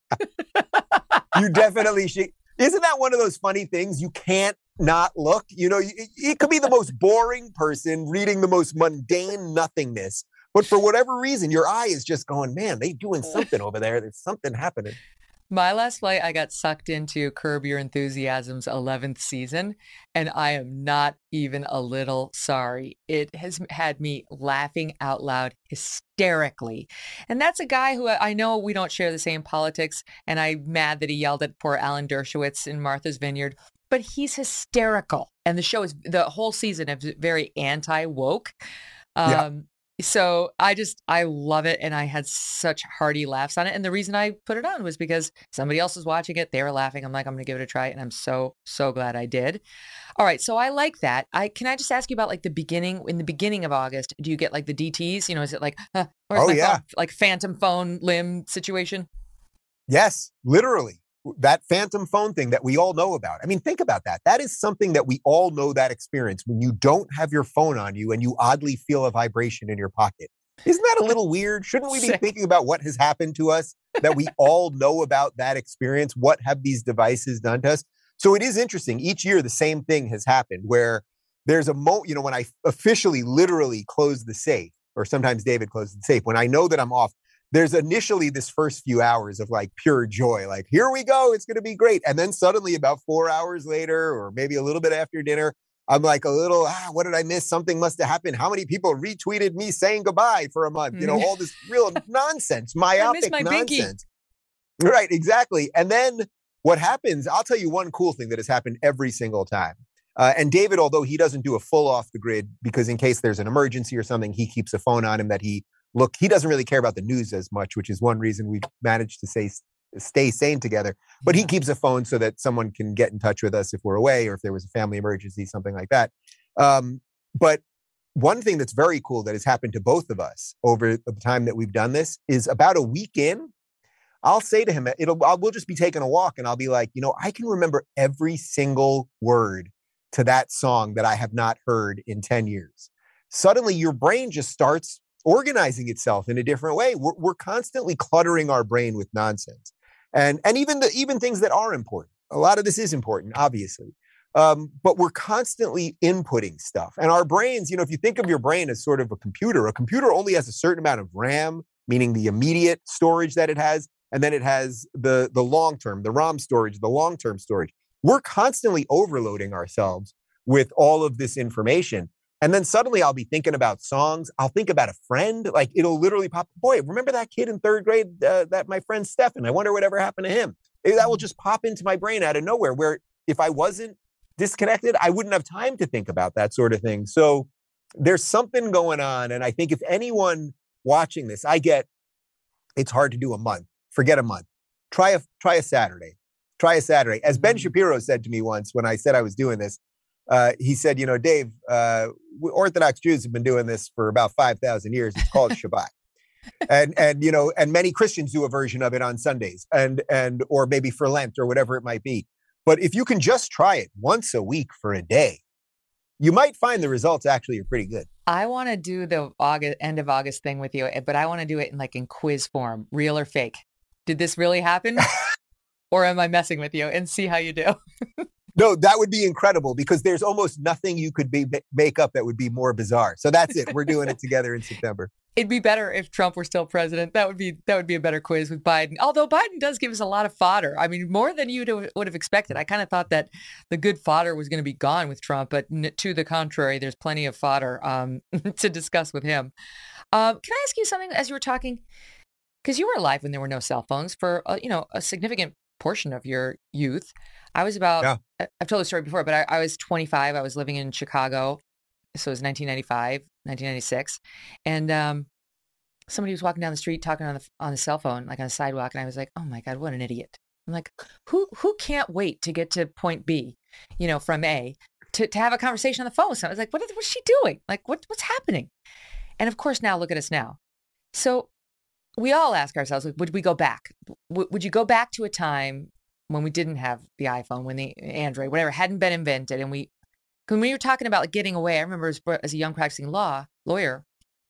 You definitely should. Isn't that one of those funny things? You can't not look. It could be the most boring person reading the most mundane nothingness, but for whatever reason, your eye is just going, man, they're doing something over there. There's something happening. My last flight, I got sucked into Curb Your Enthusiasm's 11th season, and I am not even a little sorry. It has had me laughing out loud hysterically. And that's a guy who I know we don't share the same politics, and I'm mad that he yelled at poor Alan Dershowitz in Martha's Vineyard, but he's hysterical. And the whole season is very anti-woke. So I love it. And I had such hearty laughs on it. And the reason I put it on was because somebody else was watching it. They were laughing. I'm like, I'm going to give it a try. And I'm so, so glad I did. All right. So I like that. Can I just ask you about in the beginning of August, do you get like the DTs? Is it like, phone, like phantom phone limb situation? Yes, literally. That phantom phone thing that we all know about. I mean, think about that. That is something that we all know, that experience when you don't have your phone on you and you oddly feel a vibration in your pocket. Isn't that a little weird? Shouldn't we be thinking about what has happened to us, that we all know about that experience? What have these devices done to us? So it is interesting. Each year, the same thing has happened where there's a moment, when I officially, literally close the safe, or sometimes David closes the safe, when I know that I'm off, there's initially this first few hours of like pure joy, like, here we go, it's going to be great. And then suddenly about 4 hours later, or maybe a little bit after dinner, I'm like a little, what did I miss? Something must have happened. How many people retweeted me saying goodbye for a month? All this real nonsense, myopic nonsense. Binky. Right, exactly. And then what happens, I'll tell you one cool thing that has happened every single time. And David, although he doesn't do a full off the grid, because in case there's an emergency or something, he keeps a phone on him that he doesn't really care about the news as much, which is one reason we've managed to stay sane together. But he keeps a phone so that someone can get in touch with us if we're away or if there was a family emergency, something like that. But one thing that's very cool that has happened to both of us over the time that we've done this is about a week in, I'll say to him, we'll just be taking a walk and I'll be like, I can remember every single word to that song that I have not heard in 10 years. Suddenly your brain just starts organizing itself in a different way. We're constantly cluttering our brain with nonsense. And even things that are important. A lot of this is important, obviously. But we're constantly inputting stuff. And our brains, if you think of your brain as sort of a computer only has a certain amount of RAM, meaning the immediate storage that it has. And then it has the long-term, the ROM storage, the long-term storage. We're constantly overloading ourselves with all of this information. And then suddenly I'll be thinking about songs. I'll think about a friend. Like it'll literally pop. Boy, remember that kid in third grade, that my friend Stefan? I wonder whatever happened to him. That will just pop into my brain out of nowhere, where if I wasn't disconnected, I wouldn't have time to think about that sort of thing. So there's something going on. And I think if anyone watching this, it's hard to do a month. Forget a month. Try a Saturday. Try a Saturday. As Ben Shapiro said to me once when I said I was doing this, he said, Dave, Orthodox Jews have been doing this for about 5,000 years. It's called Shabbat. And many Christians do a version of it on Sundays or maybe for Lent or whatever it might be. But if you can just try it once a week for a day, you might find the results actually are pretty good. I want to do the end of August thing with you, but I want to do it in quiz form, real or fake. Did this really happen? Or am I messing with you? And see how you do. No, that would be incredible because there's almost nothing you could make up that would be more bizarre. So that's it. We're doing it together in September. It'd be better if Trump were still president. That would be a better quiz with Biden. Although Biden does give us a lot of fodder. I mean, more than you would have expected. I kind of thought that the good fodder was going to be gone with Trump, but to the contrary, there's plenty of fodder to discuss with him. Can I ask you something as you were talking? Because you were alive when there were no cell phones for a significant portion of your youth. I was I've told the story before, but I was 25. I was living in Chicago. So it was 1995, 1996. And somebody was walking down the street talking on the cell phone, like on a sidewalk. And I was like, oh my God, what an idiot. I'm like, who can't wait to get to point B, from A to have a conversation on the phone with someone? I was like, what's she doing? Like, what's happening? And of course, now look at us now. So we all ask ourselves, would we go back? Would you go back to a time when we didn't have the iPhone, when the Android, whatever, hadn't been invented? And when we were talking about getting away, I remember as a young practicing lawyer,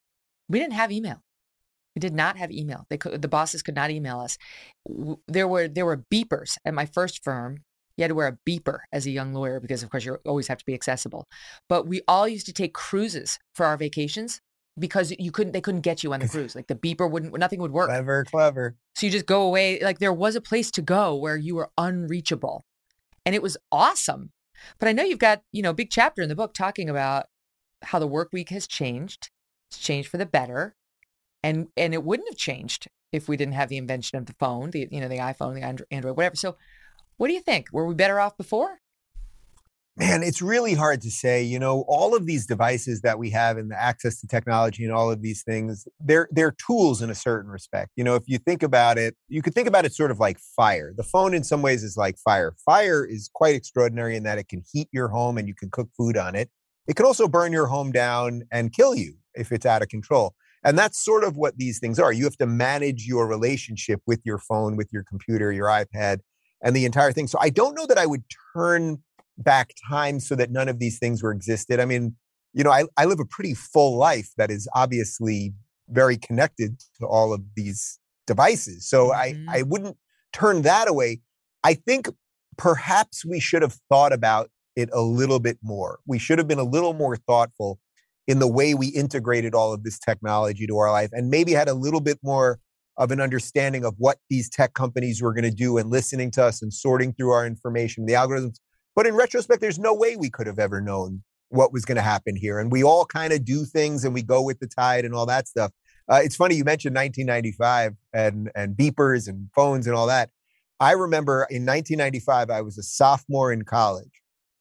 we didn't have email. We did not have email. The bosses could not email us. There were beepers at my first firm. You had to wear a beeper as a young lawyer because, of course, you always have to be accessible. But we all used to take cruises for our vacations because they couldn't get you on the cruise. Like the beeper nothing would work. Clever. So you just go away. Like there was a place to go where you were unreachable. And it was awesome. But I know you've got, a big chapter in the book talking about how the work week has changed. It's changed for the better. And it wouldn't have changed if we didn't have the invention of the phone, the iPhone, the Android, whatever. So what do you think? Were we better off before? Man, it's really hard to say. All of these devices that we have and the access to technology and all of these things, they're tools in a certain respect. If you think about it, you could think about it sort of like fire. The phone in some ways is like fire. Fire is quite extraordinary in that it can heat your home and you can cook food on it. It can also burn your home down and kill you if it's out of control. And that's sort of what these things are. You have to manage your relationship with your phone, with your computer, your iPad, and the entire thing. So I don't know that I would turn back time so that none of these things were existed. I mean, I live a pretty full life that is obviously very connected to all of these devices. So I wouldn't turn that away. I think perhaps we should have thought about it a little bit more. We should have been a little more thoughtful in the way we integrated all of this technology to our life and maybe had a little bit more of an understanding of what these tech companies were going to do and listening to us and sorting through our information, the algorithms. But in retrospect, there's no way we could have ever known what was going to happen here. And we all kind of do things and we go with the tide and all that stuff. It's funny, you mentioned 1995 and beepers and phones and all that. I remember in 1995, I was a sophomore in college.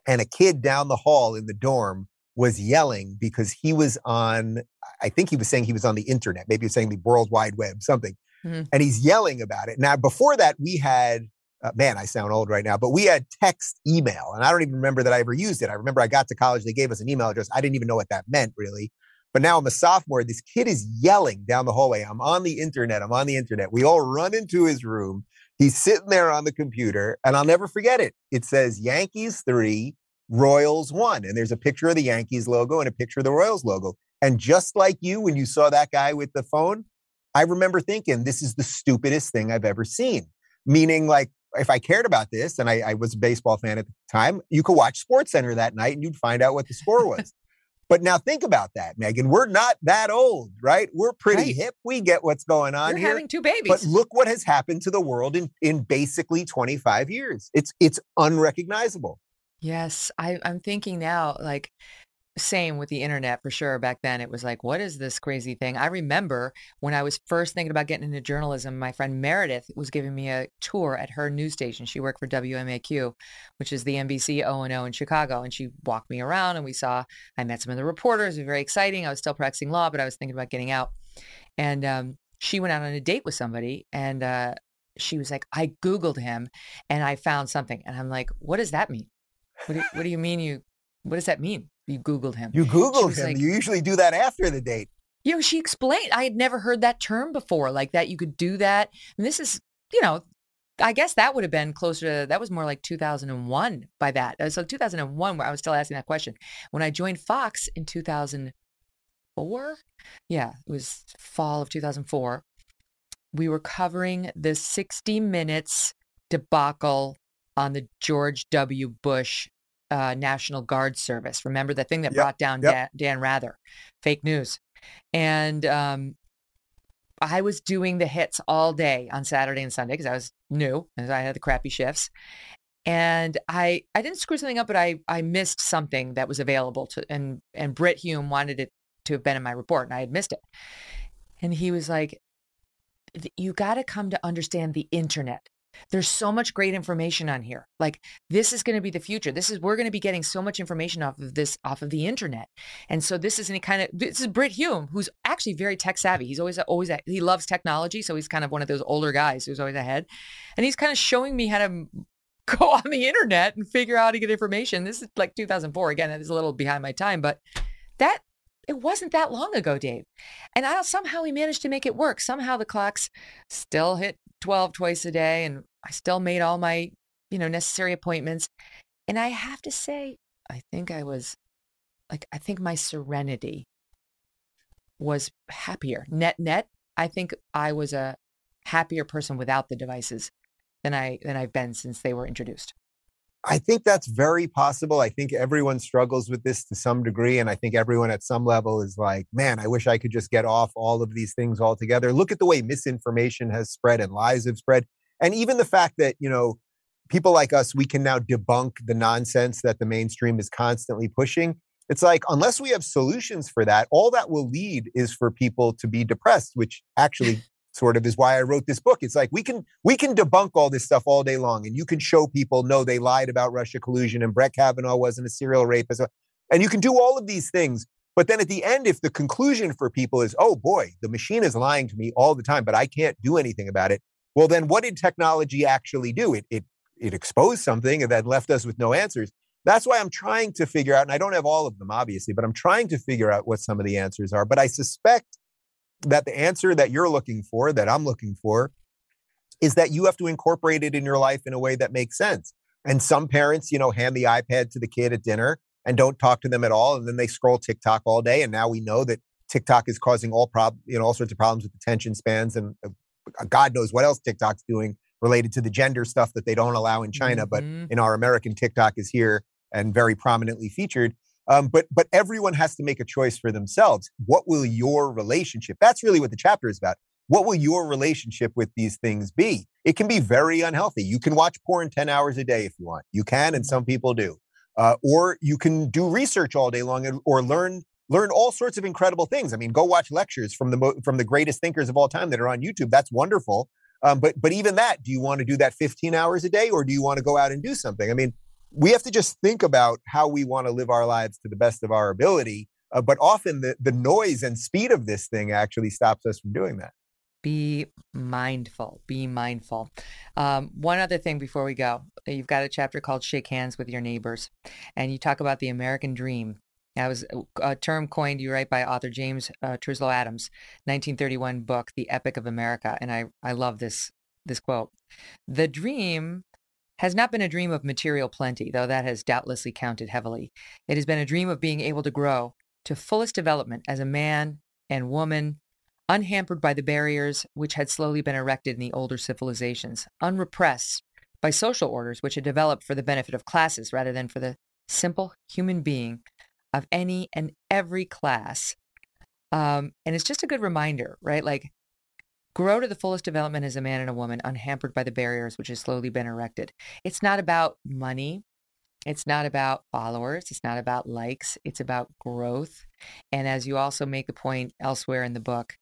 and a kid down the hall in the dorm was yelling because he was on, I think he was saying he was on the internet. Maybe he was saying the World Wide Web, something. Mm-hmm. And he's yelling about it. Now, before that, we had, man, I sound old right now, but we had text email. And I don't even remember that I ever used it. I remember I got to college, they gave us an email address. I didn't even know what that meant, really. But now I'm a sophomore. This kid is yelling down the hallway. I'm on the internet. We all run into his room. He's sitting there on the computer, and I'll never forget it. It says Yankees 3, Royals 1. And there's a picture of the Yankees logo and a picture of the Royals logo. And just like you, when you saw that guy with the phone, I remember thinking, this is the stupidest thing I've ever seen. Meaning, like, if I cared about this, and I was a baseball fan at the time, you could watch SportsCenter that night and you'd find out what the score was. But now think about that, Megan. We're not that old, right? We're pretty hip. We get what's going on You're here. having 2 babies. But look what has happened to the world in basically 25 years. It's unrecognizable. Yes, I'm thinking now, like, same with the internet for sure. Back then, it was like, what is this crazy thing? I remember when I was first thinking about getting into journalism, my friend Meredith was giving me a tour at her news station. She worked for WMAQ, which is the NBC O&O in Chicago. And she walked me around and I met some of the reporters. It was very exciting. I was still practicing law, but I was thinking about getting out. And she went out on a date with somebody and she was like, I Googled him and I found something. And I'm like, what does that mean? What do you mean what does that mean? You Googled him. You Googled him. Like, you usually do that after the date. She explained. I had never heard that term before, like that you could do that. And this is, I guess that would have been closer to, that was more like 2001 by that. So 2001, where I was still asking that question. When I joined Fox in 2004, it was fall of 2004, we were covering the 60 Minutes debacle on the George W. Bush National Guard service. Remember the thing that brought down Dan Rather, fake news. And I was doing the hits all day on Saturday and Sunday because I was new and I had the crappy shifts. And I didn't screw something up, but I missed something that was available to, and Britt Hume wanted it to have been in my report and I had missed it. And he was like, you got to come to understand the internet. There's so much great information on here. Like, this is going to be the future. We're going to be getting so much information off of the internet. And so this is Britt Hume, who's actually very tech savvy. He's always, he loves technology. So he's kind of one of those older guys who's always ahead. And he's kind of showing me how to go on the internet and figure out how to get information. This is like 2004. Again, that is a little behind my time, but it wasn't that long ago, Dave. And somehow we managed to make it work. Somehow the clocks still hit 12 twice a day and I still made all my, necessary appointments. And I have to say, I think my serenity was happier. Net, I think I was a happier person without the devices than I've been since they were introduced. I think that's very possible. I think everyone struggles with this to some degree. And I think everyone at some level is like, man, I wish I could just get off all of these things altogether. Look at the way misinformation has spread and lies have spread. And even the fact that, people like us, we can now debunk the nonsense that the mainstream is constantly pushing. It's like, unless we have solutions for that, all that will lead is for people to be depressed, which actually sort of is why I wrote this book. It's like, we can debunk all this stuff all day long. And you can show people, no, they lied about Russia collusion and Brett Kavanaugh wasn't a serial rapist. And you can do all of these things. But then at the end, if the conclusion for people is, oh boy, the machine is lying to me all the time, but I can't do anything about it. Well, then what did technology actually do? It exposed something and then left us with no answers. That's why I'm trying to figure out, and I don't have all of them, obviously, but I'm trying to figure out what some of the answers are. But I suspect that the answer that you're looking for, that I'm looking for, is that you have to incorporate it in your life in a way that makes sense. And some parents, hand the iPad to the kid at dinner and don't talk to them at all. And then they scroll TikTok all day. And now we know that TikTok is causing all sorts of problems with attention spans and God knows what else TikTok's doing related to the gender stuff that they don't allow in China. But in our American, TikTok is here and very prominently featured. But everyone has to make a choice for themselves. What will your relationship? That's really what the chapter is about. What will your relationship with these things be? It can be very unhealthy. You can watch porn 10 hours a day if you want. You can, and some people do. Or you can do research all day long or learn all sorts of incredible things. I mean, go watch lectures from the greatest thinkers of all time that are on YouTube. That's wonderful. But even that, do you want to do that 15 hours a day or do you want to go out and do something? I mean, we have to just think about how we want to live our lives to the best of our ability. But often the noise and speed of this thing actually stops us from doing that. Be mindful. Be mindful. One other thing before we go. You've got a chapter called Shake Hands with Your Neighbors, and you talk about the American dream. That was a term coined, you write, by author James Truslow Adams, 1931 book, The Epic of America. And I love this quote. The dream has not been a dream of material plenty, though that has doubtlessly counted heavily. It has been a dream of being able to grow to fullest development as a man and woman, unhampered by the barriers which had slowly been erected in the older civilizations, unrepressed by social orders which had developed for the benefit of classes rather than for the simple human being of any and every class. And it's just a good reminder, right? Like, grow to the fullest development as a man and a woman, unhampered by the barriers which have slowly been erected. It's not about money. It's not about followers. It's not about likes. It's about growth. And as you also make the point elsewhere in the book,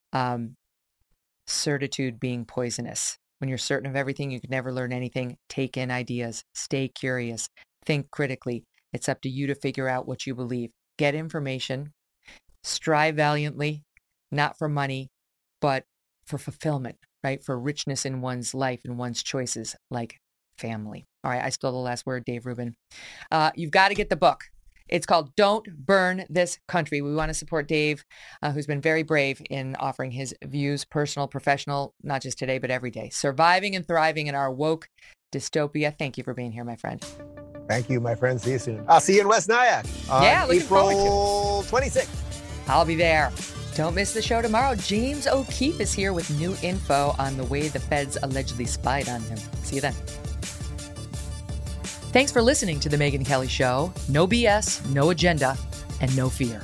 certitude being poisonous. When you're certain of everything, you can never learn anything. Take in ideas. Stay curious. Think critically. It's up to you to figure out what you believe. Get information. Strive valiantly, not for money, but for fulfillment, right? For richness in one's life and one's choices, like family. All right, I stole the last word, Dave Rubin. You've got to get the book. It's called Don't Burn This Country. We want to support Dave, who's been very brave in offering his views, personal, professional, not just today, but every day. Surviving and thriving in our woke dystopia. Thank you for being here, my friend. Thank you, my friend. See you soon. I'll see you in West Nyack on April 26th. I'll be there. Don't miss the show tomorrow. James O'Keefe is here with new info on the way the feds allegedly spied on him. See you then. Thanks for listening to The Megyn Kelly Show. No BS, no agenda, and no fear.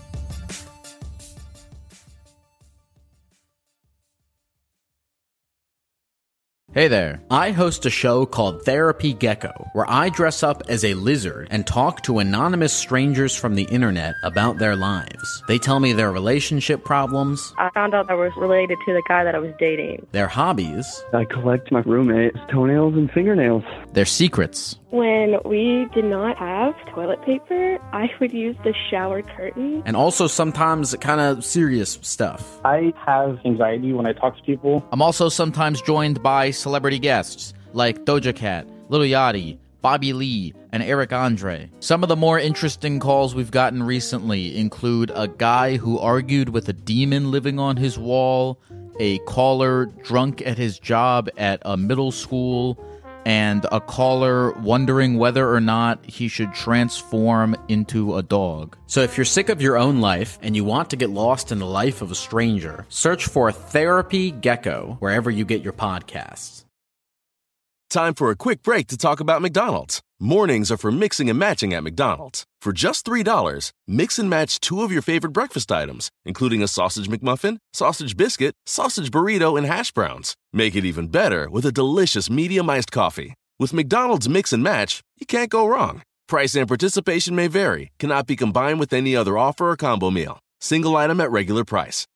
Hey there. I host a show called Therapy Gecko, where I dress up as a lizard and talk to anonymous strangers from the internet about their lives. They tell me their relationship problems. I found out I was related to the guy that I was dating. Their hobbies. I collect my roommate's toenails and fingernails. Their secrets. When we did not have toilet paper, I would use the shower curtain. And also sometimes kind of serious stuff. I have anxiety when I talk to people. I'm also sometimes joined by celebrity guests like Doja Cat, Lil Yachty, Bobby Lee, and Eric Andre. Some of the more interesting calls we've gotten recently include a guy who argued with a demon living on his wall, a caller drunk at his job at a middle school, and a caller wondering whether or not he should transform into a dog. So if you're sick of your own life and you want to get lost in the life of a stranger, search for Therapy Gecko wherever you get your podcasts. Time for a quick break to talk about McDonald's. Mornings are for mixing and matching at McDonald's. For just $3, mix and match 2 of your favorite breakfast items, including a sausage McMuffin, sausage biscuit, sausage burrito, and hash browns. Make it even better with a delicious medium iced coffee. With McDonald's Mix and Match, you can't go wrong. Price and participation may vary. Cannot be combined with any other offer or combo meal. Single item at regular price.